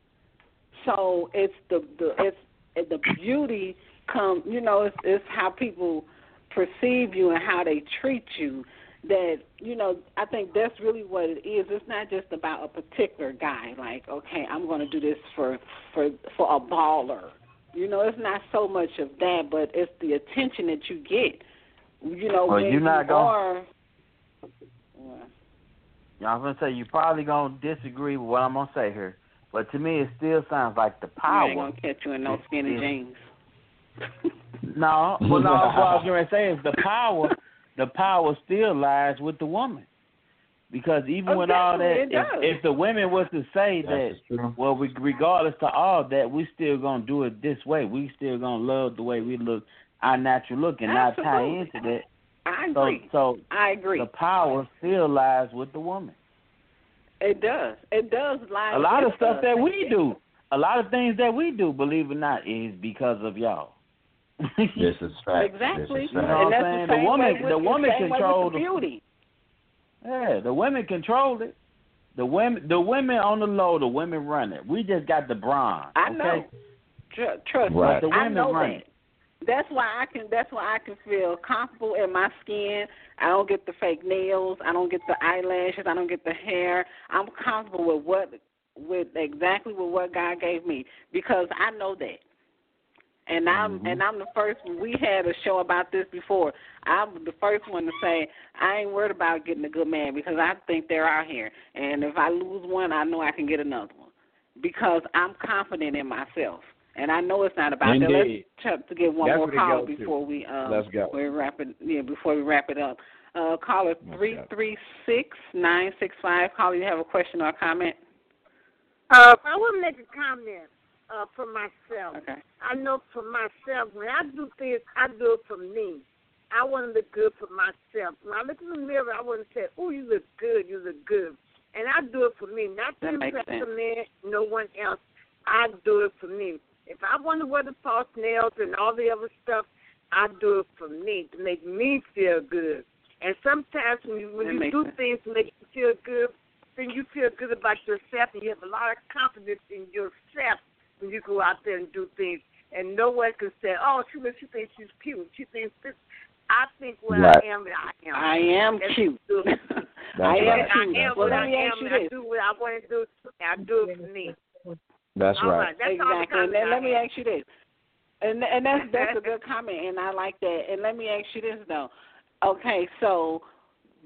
B: So it's the the it's the beauty come. You know, it's, it's how people perceive you and how they treat you. That, you know, I think that's really what it is. It's not just about a particular guy. Like, okay, I'm going to do this for for for a baller. You know, it's not so much of that, but it's the attention that you get. You know,
D: well,
B: when
D: you're not
B: you
D: gonna,
B: are. Well,
D: I'm going to say you're probably going to disagree with what I'm going to say here. But to me, it still sounds like the power.
B: I ain't going to catch you in no skinny
D: is,
B: jeans.
D: no, well, no, what I was going to say is the power, the power still lies with the woman. Because even
B: oh,
D: with all that, if, if the women was to say
C: That's
D: that,
C: true.
D: well, we, regardless to all that, we still going to do it this way. We still going to love the way we look, our natural look, and
B: Absolutely.
D: not tie into that.
B: I agree.
D: So, so
B: I agree.
D: The power still lies with the woman.
B: It does. It does lie.
D: A lot
B: with
D: of stuff
B: us.
D: that we do, a lot of things that we do, believe it or not, is because of y'all.
C: This is fact.
B: Exactly.
C: This is fact.
D: You know
B: and
D: what
B: that's
D: I'm saying?
B: the,
D: The woman,
B: with,
D: the woman
B: the
D: controls
B: the beauty.
D: Yeah, the women control it. The women, the women on the low, the women run it. We just got the bronze.
B: I
D: okay?
B: know. Tr- trust
C: right.
B: me,
D: the
B: I
D: women
B: know
D: run
B: that.
D: it.
B: That's why I can. That's why I can feel comfortable in my skin. I don't get the fake nails. I don't get the eyelashes. I don't get the hair. I'm comfortable with what, with exactly with what God gave me because I know that. And I'm
C: mm-hmm.
B: and I'm the first. We had a show about this before. I'm the first one to say I ain't worried about getting a good man because I think they're out here. And if I lose one, I know I can get another one because I'm confident in myself. And I know it's not about
C: Indeed.
B: that. Let's try to get one
C: That's
B: more call
C: to.
B: before we um
C: Let's go.
B: we wrap it. Yeah, before we wrap it up. Uh, caller three three six nine six five. Caller, you have a question or a comment?
F: Uh, I want to make a comment uh, for myself.
B: Okay.
F: I know for myself when I do things, I do it for me. I want to look good for myself. When I look in the mirror, I want to say, "Oh, you look good. You look good," and I do it for me, not to impress the man, no one else. I do it for me. If I want to wear the false nails and all the other stuff, I do it for me to make me feel good. And sometimes when you, when you do
B: sense.
F: things to make you feel good, then you feel good about yourself and you have a lot of confidence in yourself when you go out there and do things. And no one can say, "Oh, she she thinks she's cute. She thinks this." I think what
C: right.
F: I am, I am.
B: I am
F: That's
B: cute. I
C: right.
B: am
F: I
B: cute.
F: am
B: Well,
F: what
B: let
F: I
B: me
F: am,
B: ask you
F: and I
B: this.
F: do what I want to do, and I do it for me.
C: That's
F: All
C: right.
F: right. That's
B: Exactly.
F: all
B: And
F: the
B: then let me
F: I
B: ask you this. And and that's that's a good comment, and I like that. And let me ask you this though. Okay, so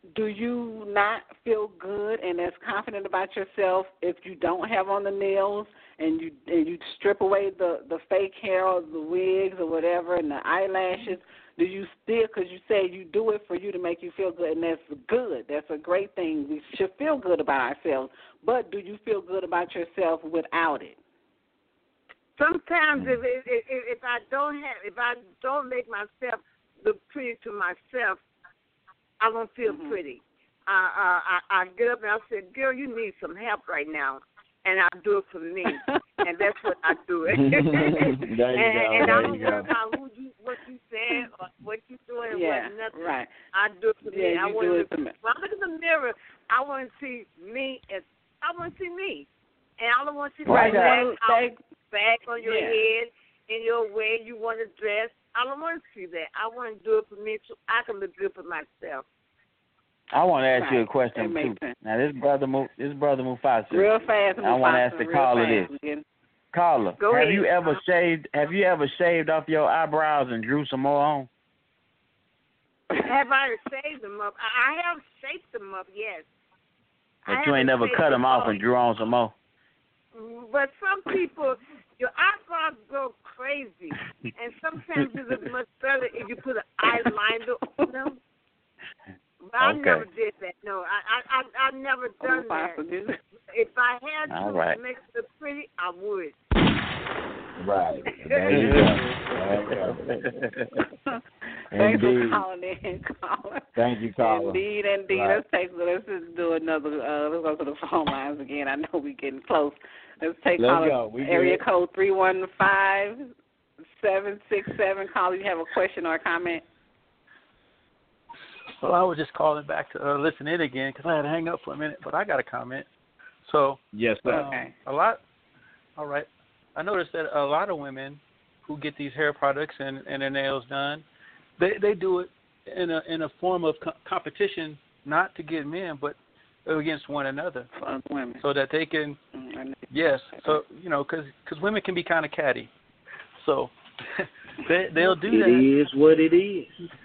B: do you not feel good and as confident about yourself if you don't have on the nails and you and you strip away the, the fake hair or the wigs or whatever and the eyelashes? Do you still, because you say you do it for you to make you feel good, and that's good. That's a great thing. We should feel good about ourselves. But do you feel good about yourself without it?
F: Sometimes if if, if, if I don't have, if I don't make myself look pretty to myself, I won't feel mm-hmm. pretty. Uh, uh, I, I get up and I say, girl, you need some help right now. And I do it for me. And that's what I do it.
C: there you
F: and
C: go.
F: and
C: there
F: I don't
C: you
F: worry
C: go.
F: about who you, what you said or what you doing
B: yeah,
F: or nothing.
B: Right.
F: I do it for
B: yeah,
F: me. I
B: you
F: want
B: do
F: to,
B: it for me.
F: when I look in the mirror, I want to see me as, I want to see me. And I don't want to see
B: right.
F: bag,
B: Bag,
F: bag on your
B: yeah.
F: head in your way you want to dress. I don't want to see that. I want to do it for me so I can look good for myself.
D: I want to ask
B: right.
D: you a question too.
B: Sense.
D: Now this brother, this brother Mufasa.
B: Real fast, Mufasa.
D: I want to ask the caller this.
B: Again.
D: Caller,
F: Go
D: have
F: ahead.
D: you ever shaved? Have you ever shaved off your eyebrows and drew some more on?
F: Have I shaved them up? I have shaped them up, yes.
D: But you ain't never cut them off and drew on some more.
F: But some people, your eyebrows go crazy, and sometimes it's much better if you put an eyeliner on them. But I
D: okay.
F: never did that. No, I I I, I never done that. If I had to
D: All right.
F: make it pretty, I would.
C: Right. There you go. There you go.
B: Thanks
C: Indeed.
B: for calling in, caller.
C: Thank you, caller.
B: Indeed, indeed.
C: Right.
B: Let's take. Let's just do another. Uh, let's go to the phone lines again. I know we're getting close. Let's take
C: Let's
B: caller
C: go. We
B: area
C: good.
B: code three one five seven six seven. Caller, you have a question or a comment?
A: Well, I was just calling back to uh, listen in again because I had to hang up for a minute, but I got a comment. So,
C: yes, sir.
A: um,
B: Okay.
A: a lot. All right. I noticed that a lot of women who get these hair products and, and their nails done, they they do it in a in a form of co- competition, not to get men, but against one another,
B: For women.
A: so that they can.
B: Mm-hmm.
A: Yes. So you know, because women can be kind of catty, so they they'll do that.
D: It is what it is.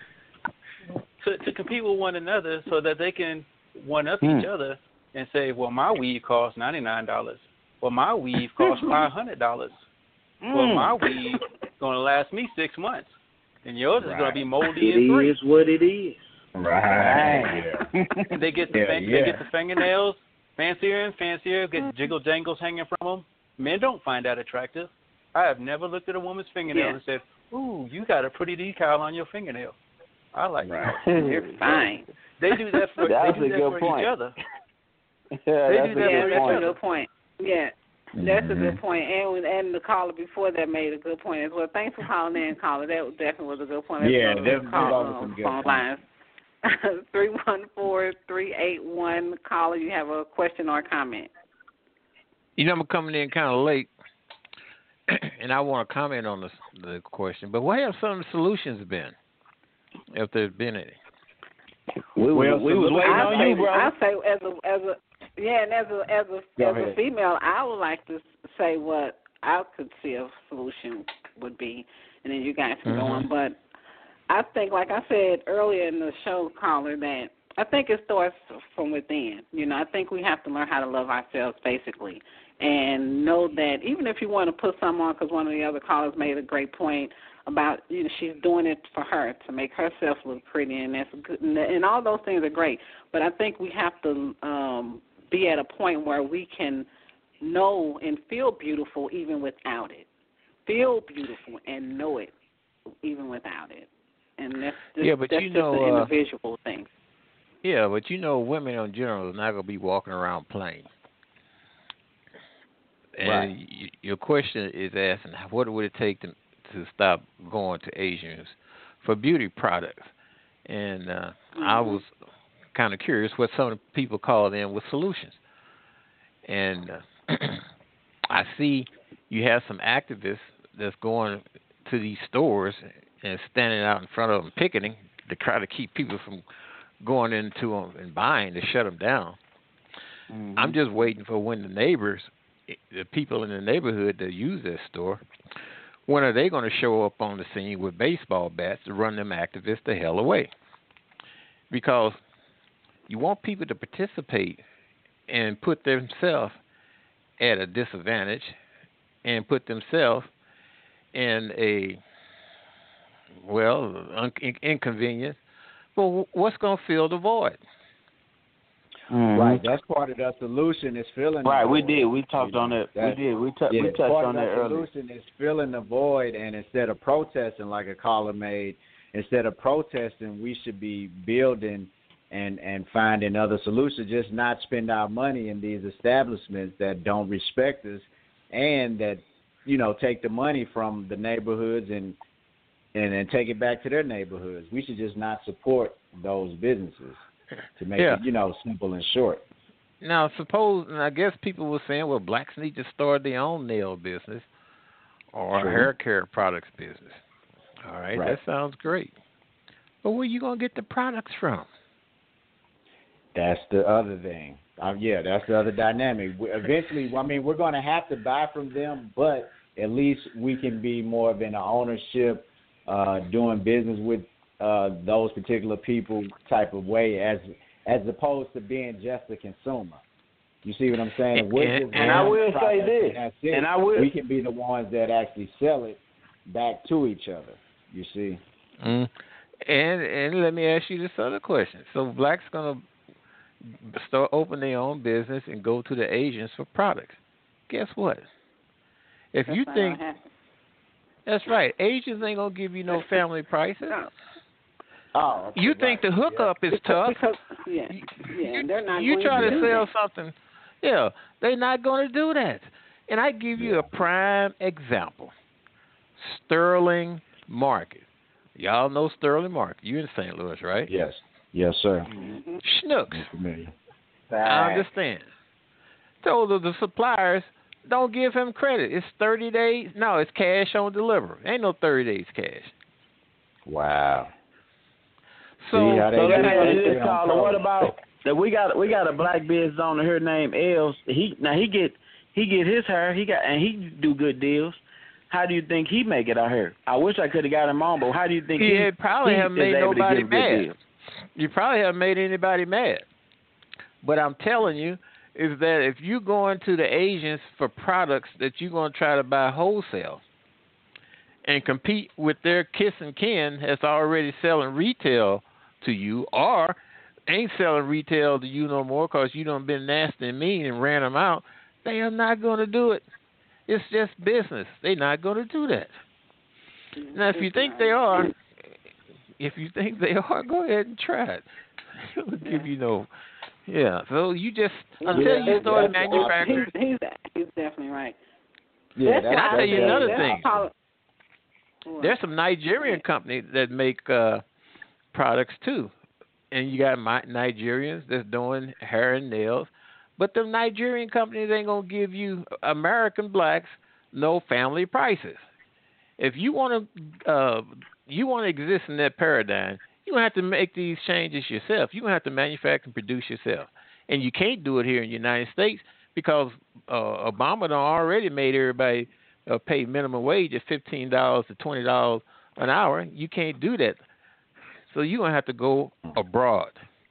A: To, to compete with one another so that they can one up
D: Hmm.
A: each other and say, well, my weave costs ninety-nine dollars. Well, my weave costs five hundred dollars. Well, my weave is going to last me six months. And yours is
C: Right.
A: going to be moldy in three.
D: It is what it is.
C: Right. Yeah.
A: They get the
C: Yeah,
A: fin-
C: yeah.
A: they get the fingernails fancier and fancier, get jiggle jangles hanging from them. Men don't find that attractive. I have never looked at a woman's fingernail
B: Yeah.
A: and said, ooh, you got a pretty decal on your fingernail. I like
C: Right.
A: that.
B: You're fine.
A: They do that for,
D: That's
A: they do
D: a
A: that
D: good
A: for
D: point.
A: each other.
D: Yeah,
A: They
D: that's
A: do
D: a
A: that
B: Yeah,
D: good
B: that's
D: point.
B: a good point. Yeah, that's a
C: Mhm.
B: good point. And and the caller before that made a good point as well. Thanks for calling in, caller. That definitely was a good point. Let's
C: Yeah,
B: go to the
C: definitely
B: call,
C: always
B: um,
C: some good
B: phone
C: points.
B: lines. three one four, three eight one. Caller, you have a question or a comment?
G: You know, I'm coming in kind of late, and I want to comment on the, the question. But what have some of the solutions been, if there's been any?
D: We,
C: Well,
D: was we was
C: so
D: waiting
B: I
D: on
B: say,
D: you, bro.
B: I say as a as a yeah, and as a as a
C: Go
B: as a
C: ahead.
B: female, I would like to say what I could see a solution would be, and then you guys can go on. But I think, like I said earlier in the show, caller, that I think it starts from within. You know, I think we have to learn how to love ourselves, basically, and know that even if you want to put something on, because one of the other callers made a great point about, you know, she's doing it for her to make herself look pretty, and that's good, and, and all those things are great. But I think we have to um, be at a point where we can know and feel beautiful even without it. Feel beautiful and know it even without it. And that's just,
G: Yeah, but
B: that's
G: you
B: just
G: know,
B: an
G: uh,
B: individual thing.
G: Yeah, but you know, women in general are not going to be walking around plain. And
C: Right.
G: y- your question is asking, what would it take to to stop going to Asians for beauty products? And uh,
B: Mm-hmm.
G: I was kind of curious what some of the people called in with solutions. And uh, I see you have some activists that's going to these stores and standing out in front of them picketing to try to keep people from going into them and buying, to shut them down.
D: Mm-hmm.
G: I'm just waiting for when the neighbors, the people in the neighborhood that use this store, when are they going to show up on the scene with baseball bats to run them activists the hell away? Because You want people to participate and put themselves at a disadvantage and put themselves in a, well, un- inconvenience. But what's going to fill the void?
C: Mm-hmm. Right, that's part of the solution is filling the
D: right,
C: void.
D: we did. We talked
C: you
D: on
C: know,
D: that. We did. We, t-
C: yeah,
D: we touched
C: part
D: on
C: of
D: that
C: the
D: earlier.
C: solution is filling the void, and instead of protesting like a caller made, instead of protesting, we should be building and, and finding other solutions, just not spend our money in these establishments that don't respect us and that, you know, take the money from the neighborhoods and and, and take it back to their neighborhoods. We should just not support those businesses. To make
G: yeah.
C: it, you know, simple and short.
G: Now, suppose, and I guess people were saying, well, blacks need to start their own nail business or
C: True.
G: a hair care products business. All right,
C: right.
G: that sounds great. But where are you going to get the products from?
C: That's the other thing. Um, yeah, that's the other dynamic. We, eventually, I mean, we're going to have to buy from them, but at least we can be more of an ownership, uh, doing business with Uh, those particular people type of way as as opposed to being just a consumer. You see what I'm saying? We're
D: and,
C: just
D: and I will say this,
C: and, that's it.
D: and I will.
C: We can be the ones that actually sell it back to each other. You see?
G: Mm. And and let me ask you this other question. So blacks gonna start open their own business and go to the Asians for products. Guess what? If
B: That's
G: you think that's right, Asians ain't gonna give you no family prices.
B: No.
C: Oh, okay,
G: you
C: right.
G: think the hookup
C: yeah.
G: is tough?
B: Because, yeah, yeah, they're not.
G: You
B: going
G: try
B: to,
G: to
B: do
G: sell
B: that.
G: something, yeah, they're not going to do that. And I give you
C: yeah.
G: a prime example: Sterling Market. Y'all know Sterling Market. You in Saint Louis, right?
C: Yes, yes, sir.
B: Mm-hmm.
G: Schnooks.
C: I'm familiar.
G: I understand. So the, the suppliers don't give him credit. It's thirty days. No, it's cash on delivery. Ain't no thirty days cash.
C: Wow.
G: So,
C: See how they
D: So let me
C: do
D: ask
C: it?
D: you this, caller. What about that? We got we got a black business owner here named Els. He now he get he get his hair. He got and he do good deals. How do you think he make it out here? I wish I could have got him on, but how do you think he,
G: he probably
D: he
G: haven't
D: is
G: made
D: able to
G: nobody
D: give good
G: mad.
D: deals?
G: You probably haven't made anybody mad. But I'm telling you is that if you go into the Asians for products that you're going to try to buy wholesale and compete with their kiss and kin that's already selling retail to you or ain't selling retail to you no more because you done been nasty and mean and ran them out, they are not going to do it. It's just business. They're not going to do that. Now, if you think they are, if you think they are, go ahead and try it. It'll give you no, yeah. So you just, until
C: Yeah,
G: you start
C: that's
G: manufacturing.
B: He's, he's he's definitely right.
C: Yeah,
B: That's
C: that's,
G: And I'll
C: that's
G: tell you
C: that's-
G: another
B: that's
G: thing.
B: how-
G: There's some Nigerian companies that make uh, products too, and you got my Nigerians that's doing hair and nails, but the Nigerian companies ain't gonna give you American blacks no family prices. If you want to, uh, you want to exist in that paradigm, you gonna have to make these changes yourself. You gonna have to manufacture and produce yourself, and you can't do it here in the United States because uh, Obama done already made everybody Uh, pay minimum wage at fifteen dollars to twenty dollars an hour. You can't do that, so you're gonna have to go abroad.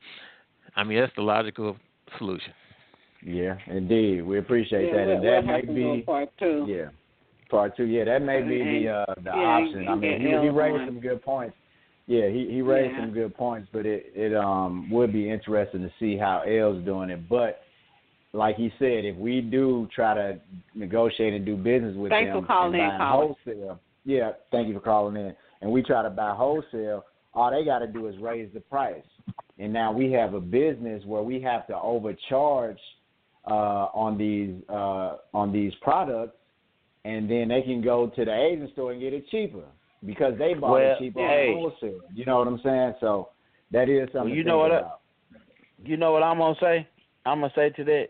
G: I mean, that's the logical solution.
C: Yeah, indeed. We appreciate
B: Yeah,
C: that, and
B: we'll-
C: that
B: we'll
C: may
B: have to
C: be
B: go part two.
C: yeah, part two. Yeah, that may be the uh, the
B: Yeah,
C: option. I mean, he,
B: yeah,
C: he raised
B: L
C: some good points. Yeah, he he raised
B: Yeah.
C: some good points, but it it um would be interesting to see how L's doing it. But like he said, if we do try to negotiate and do business with
B: Thanks
C: them
B: for calling
C: and
B: in,
C: buying
B: caller.
C: wholesale, yeah, thank you for calling in. And we try to buy wholesale, all they got to do is raise the price. And now we have a business where we have to overcharge uh, on these uh, on these products, and then they can go to the Asian store and get it cheaper because they bought
D: Well,
C: it cheaper
D: hey.
C: on wholesale. You know what I'm saying? So that is something
D: Well, you
C: to
D: know
C: think
D: what I-
C: about.
D: You know what I'm gonna say? I'm gonna say to that.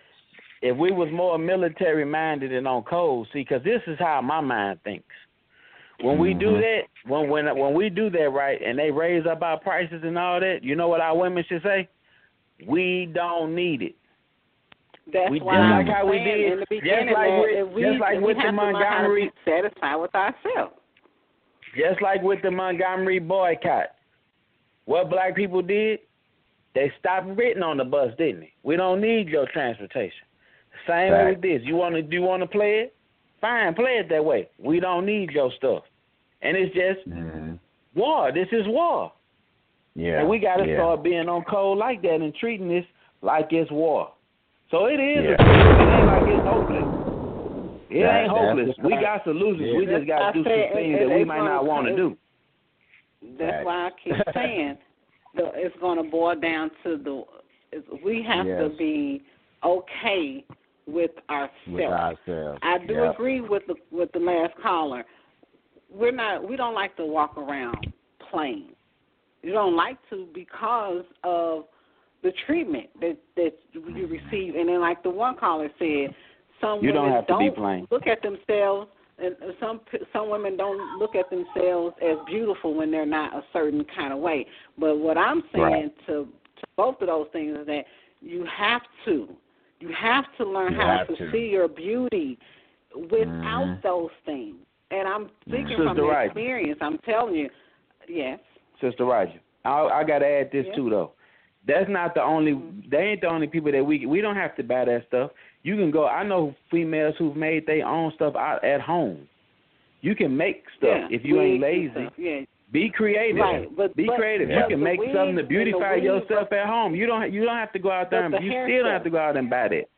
D: If we was more military minded and on code, see, because this is how my mind thinks. When we do
C: Mhm.
D: that, when when when we do that right, and they raise up our prices and all that, you know what our women should say? We don't need it.
B: That's
D: We
B: why
D: just
B: I
D: like
B: was
D: how we
B: saying
D: did,
B: in the
D: just
B: beginning
D: like
B: that
D: with-
B: if we,
D: just like
B: we
D: with the
B: have to learn how to
D: Montgomery-
B: be satisfied with ourselves.
D: Just like with the Montgomery boycott, what black people did, they stopped written on the bus, didn't they? We don't need your transportation. Same
C: Right.
D: way with this. You want to do you want to play it? Fine, play it that way. We don't need your stuff. And it's just
C: mm-hmm. war.
D: This is war.
C: Yeah.
D: And we got to
C: yeah.
D: start being on code like that and treating this like it's war. So it is.
C: Yeah.
D: A, it ain't like it's hopeless. It
C: That,
D: ain't hopeless. We
C: right.
D: got solutions.
C: Yeah.
D: We just got to do some things that we might not want to do.
B: That's
C: Right.
B: why I keep saying the, it's going to boil down to the it's, we have
C: Yes.
B: to be okay with ourselves.
C: With ourselves.
B: I do
C: Yep.
B: agree with the with the last caller. We're not. We don't like to walk around plain. You don't like to because of the treatment that that you receive. And then, like the one caller said, some
D: You don't
B: women
D: have to be plain.
B: look at themselves, and some some women don't look at themselves as beautiful when they're not a certain kind of way. But what I'm saying
C: Right.
B: to, to both of those things is that you have to. You have to learn
C: You
B: how
C: have
B: to,
C: to.
B: see your beauty without
C: Mhm.
B: those things. And I'm speaking
D: Sister
B: from
D: Wright.
B: experience. I'm telling you, yes.
D: Sister Roger, I, I got to add this
B: Yeah.
D: too, though. That's not the only.
B: Mm-hmm.
D: They ain't the only people that we we don't have to buy that stuff. You can go. I know females who've made their own stuff out at home. You can make stuff
B: Yeah,
D: if you ain't
B: wigs and
D: lazy.
B: stuff, Yeah.
D: Be creative.
B: Right, but-
D: Be
B: but-
D: creative.
C: Yeah.
D: You can
B: the
D: make
B: wigs
D: something to
B: and the
D: beautify
B: weave,
D: yourself
B: but-
D: at home. You don't. You don't have to go out there.
B: But
D: And,
B: the
D: you
B: hair
D: still don't
B: stuff-
D: have to go out and buy that.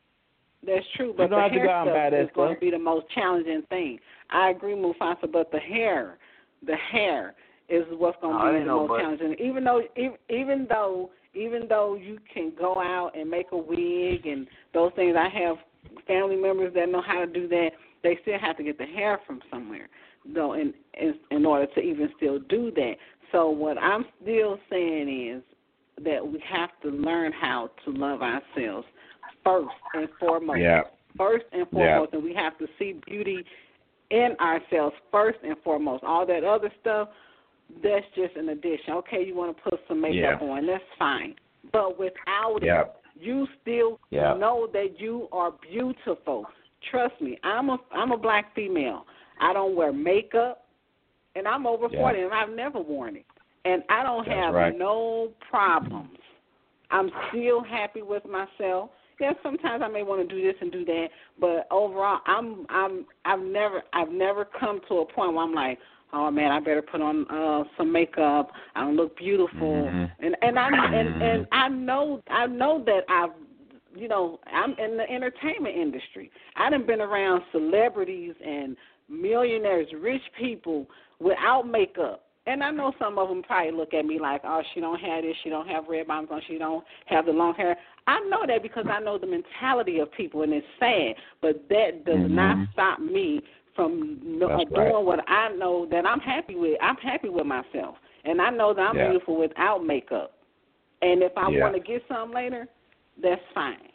B: That's true, but
D: don't
B: the
D: have to
B: hair
D: go out and buy
B: stuff
D: that
B: is going
D: stuff.
B: to be the most challenging thing. I agree, Mufasa, but the hair, the hair is what's going to
D: Oh,
B: be
D: ain't
B: the
D: no
B: most
D: but.
B: challenging. Even though, even, even though, even though you can go out and make a wig and those things, I have family members that know how to do that. They still have to get the hair from somewhere, though, in in, in order to even still do that. So what I'm still saying is that we have to learn how to love ourselves first and foremost.
C: Yeah.
B: First and foremost, and we have to see beauty in ourselves first and foremost. All that other stuff, that's just an addition. Okay, you want to put some makeup
C: Yeah.
B: on, that's fine. But without
C: Yeah.
B: it, you still
C: Yeah.
B: know that you are beautiful. Trust me, I'm a I'm a black female. I don't wear makeup, and I'm over
C: Yeah.
B: forty, and I've never worn it. And I don't
C: That's
B: have
C: right.
B: no problems. I'm still happy with myself. Yes, sometimes I may want to do this and do that, but overall, I'm I'm I've never I've never come to a point where I'm like, oh man, I better put on uh, some makeup. I don't look beautiful,
C: Mhm.
B: and and I and
C: Mhm.
B: and I know I know that I've you know I'm in the entertainment industry. I done been around celebrities and millionaires, rich people without makeup. And I know some of them probably look at me like, oh, she don't have this, she don't have red bottoms on, she don't have the long hair. I know that because I know the mentality of people, and it's sad. But that does
C: Mhm.
B: not stop me from no,
C: That's
B: doing
C: right.
B: what I know that I'm happy with. I'm happy with myself. And I know that I'm
C: Yeah.
B: beautiful without makeup. And if I
C: Yeah.
B: want to get some later, that's fine.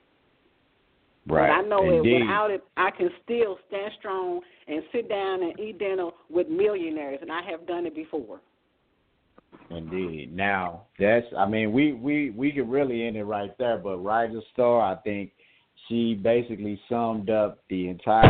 C: Right.
B: But I know
C: Indeed.
B: it without it, I can still stand strong and sit down and eat dinner with millionaires, and I have done it before.
C: Indeed. Now, that's, I mean, we, we, we could really end it right there, but Ryder Starr, I think she basically summed up the entire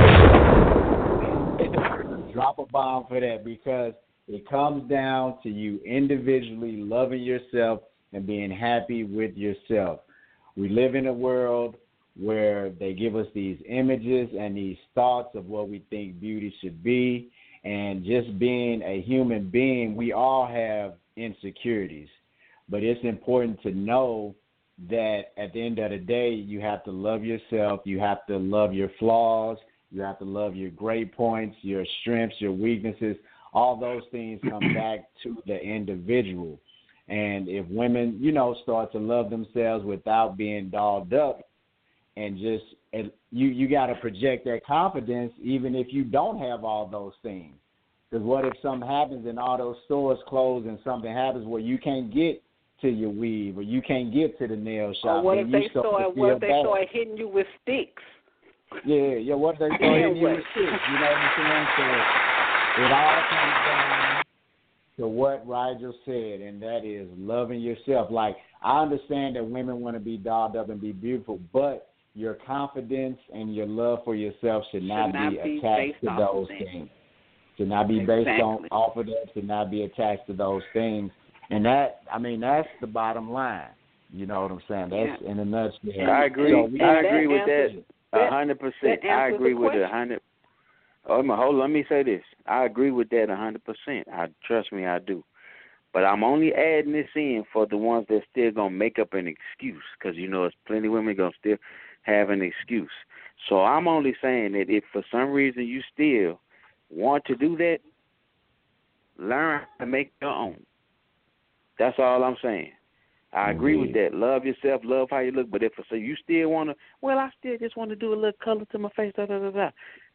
C: drop a bomb for that, because it comes down to you individually loving yourself and being happy with yourself. We live in a world where they give us these images and these thoughts of what we think beauty should be, and just being a human being, we all have insecurities. But it's important to know that at the end of the day, you have to love yourself. You have to love your flaws. You have to love your great points, your strengths, your weaknesses. All those things come back to the individual. And if women, you know, start to love themselves without being dolled up, and just and you, you got to project that confidence even if you don't have all those things. Because what if something happens and all those stores close and something happens where you can't get to your weave or you can't get to the nail shop?
B: Or what
C: and
B: if
C: you
B: they
C: start to
B: start?
C: feel
B: What if they
C: bad.
B: start hitting you with sticks?
C: Yeah, yeah. What if they start
B: Yeah,
C: hitting you
B: what?
C: with sticks? You know what I'm saying? So it all comes down to what Rigel said, and that is loving yourself. Like, I understand that women want to be dolled up and be beautiful, but your confidence and your love for yourself should not,
B: Should not
C: be,
B: be
C: attached
B: based
C: to
B: off of
C: those
B: that.
C: things. Should not be based on
B: Exactly.
C: off of that. Should not be attached to those things. And that, I mean, that's the bottom line. You know what I'm saying? That's yeah. in a nutshell.
D: I agree.
C: So we,
D: I agree with that a hundred percent. I agree with it a hundred. Oh, hold on. Let me say this. I agree with that a hundred percent. I trust me, I do. But I'm only adding this in for the ones that still gonna make up an excuse, because you know there's plenty of women gonna still have an excuse. So I'm only saying that if for some reason you still want to do that, learn how to make your own. That's all I'm saying. I agree mm-hmm. with that. Love yourself, love how you look. But if so you still want to, well, I still just want to do a little color to my face, da da da da.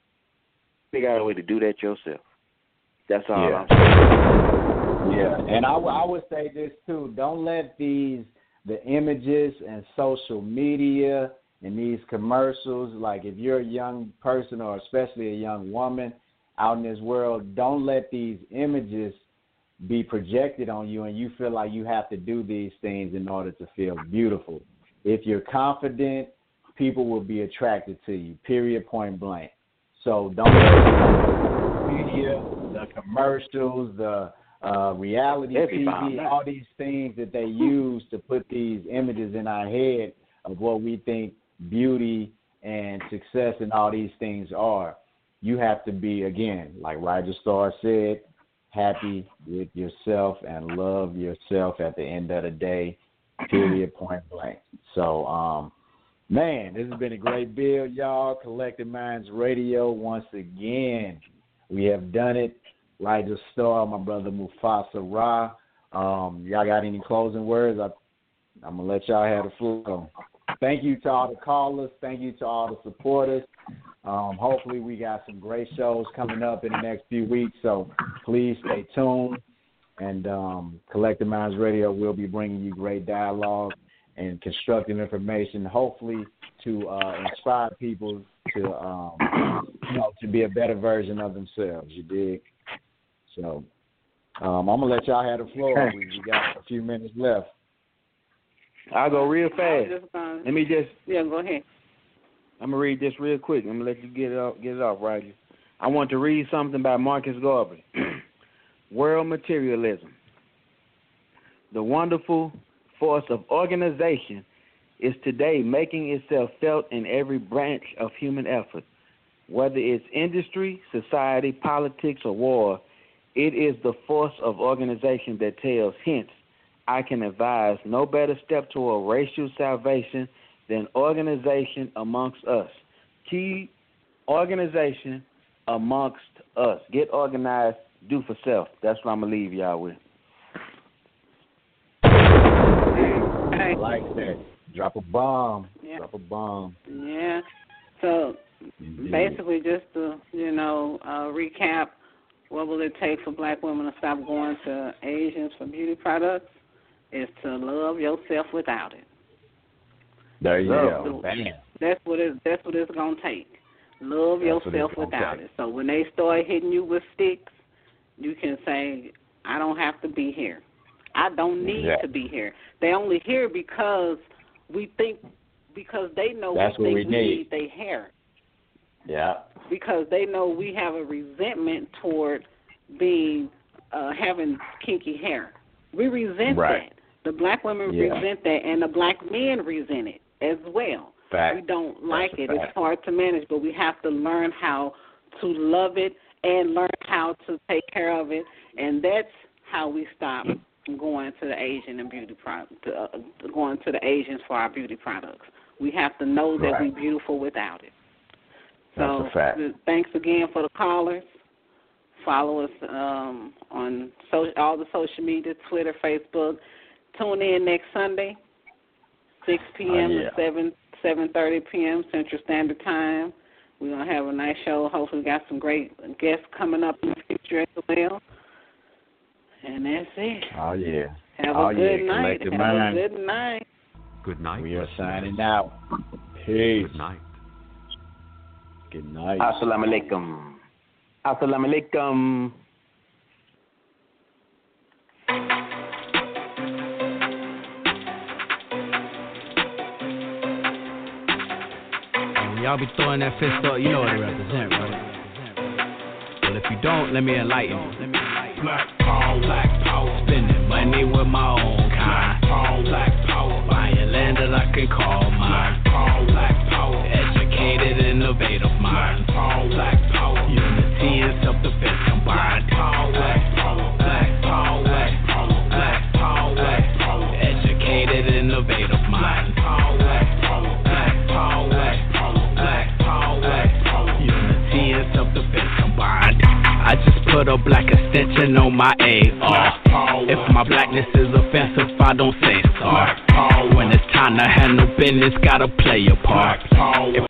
D: Figure out a way to do that yourself. That's all
C: yeah.
D: I'm saying.
C: Yeah, and I, w- I would say this too. Don't let these, the images and social media and these commercials, like if you're a young person or especially a young woman out in this world, don't let these images be projected on you and you feel like you have to do these things in order to feel beautiful. If you're confident, people will be attracted to you, period, point blank. So don't let the media, the commercials, the uh, reality T V, all these things that they use to put these images in our head of what we think beauty and success and all these things are. You have to be, again, like Roger Starr said, happy with yourself and love yourself at the end of the day, period, point blank. So, um, man, this has been a great build, y'all. Collective Minds Radio once again. We have done it. Roger Starr, my brother Mufasa Ra. Um, y'all got any closing words? I, I'm going to let y'all have the floor. Thank you to all the callers. Thank you to all the supporters. Um, hopefully we got some great shows coming up in the next few weeks, so please stay tuned. And um, Collective Minds Radio will be bringing you great dialogue and constructive information, hopefully to uh, inspire people to, um, you know, to be a better version of themselves. You dig? So um, I'm gonna let y'all have the floor. We, we got a few minutes left.
D: I'll go real fast.
B: Gonna,
D: Let me just
B: yeah, go ahead.
D: I'm gonna read this real quick. I'm gonna let you get it off, get it off, Roger. I want to read something by Marcus Garvey. World materialism. The wonderful force of organization is today making itself felt in every branch of human effort. Whether it's industry, society, politics, or war, it is the force of organization that tells, hence, I can advise no better step toward racial salvation than organization amongst us. Key organization amongst us. Get organized, do for self. That's what I'm going to leave y'all with.
C: I like that. Drop a bomb.
B: Yeah.
C: Drop a bomb.
B: Yeah. So
C: Indeed.
B: basically just to, you know, uh, recap, what will it take for black women to stop going to Asians for beauty products? Is to love yourself without it.
C: There you
B: love
C: go. Bam.
B: That's what it. That's what it's gonna take. Love that's yourself without take. it. So when they start hitting you with sticks, you can say, "I don't have to be here. I don't need yeah. to be here." They only here because we think because they know
C: that's
B: we think
C: we
B: we
C: need,
B: need their hair.
C: Yeah.
B: Because they know we have a resentment toward being uh, having kinky hair. We resent
C: right.
B: that. The black women
C: yeah.
B: resent that, and the black men resent it as well.
C: Fact.
B: We don't
C: That's
B: like it.
C: Fact.
B: It's hard to manage, but we have to learn how to love it and learn how to take care of it, and that's how we stop going to the Asian and beauty products, uh, going to the Asians for our beauty products. We have to know that
C: right.
B: we're beautiful without it.
C: So
B: That's a fact. Thanks again for the callers. Follow us um, on so, all the social media, Twitter, Facebook. Tune in next Sunday, six p.m.
C: Oh, yeah.
B: to seven seven thirty p.m. Central Standard Time. We're gonna have a nice show. Hopefully, we got some great guests coming up in the future as well. And that's it.
C: Oh yeah.
B: Have
C: oh,
B: a good
C: yeah.
B: night.
C: Collective
B: Have
C: mind.
B: a good night.
H: Good night.
C: We are signing out. Peace.
H: Good night.
C: Good night.
D: Assalamu alaikum. Assalamu alaikum.
I: When y'all be throwing that fist up, you know what it represent, right? Well, if you don't, let me enlighten you. Black power, black power, spending money with my own kind. Black power, black power, buying my A R. If my blackness is offensive, I don't say sorry. When it's time to handle business, gotta play your part. If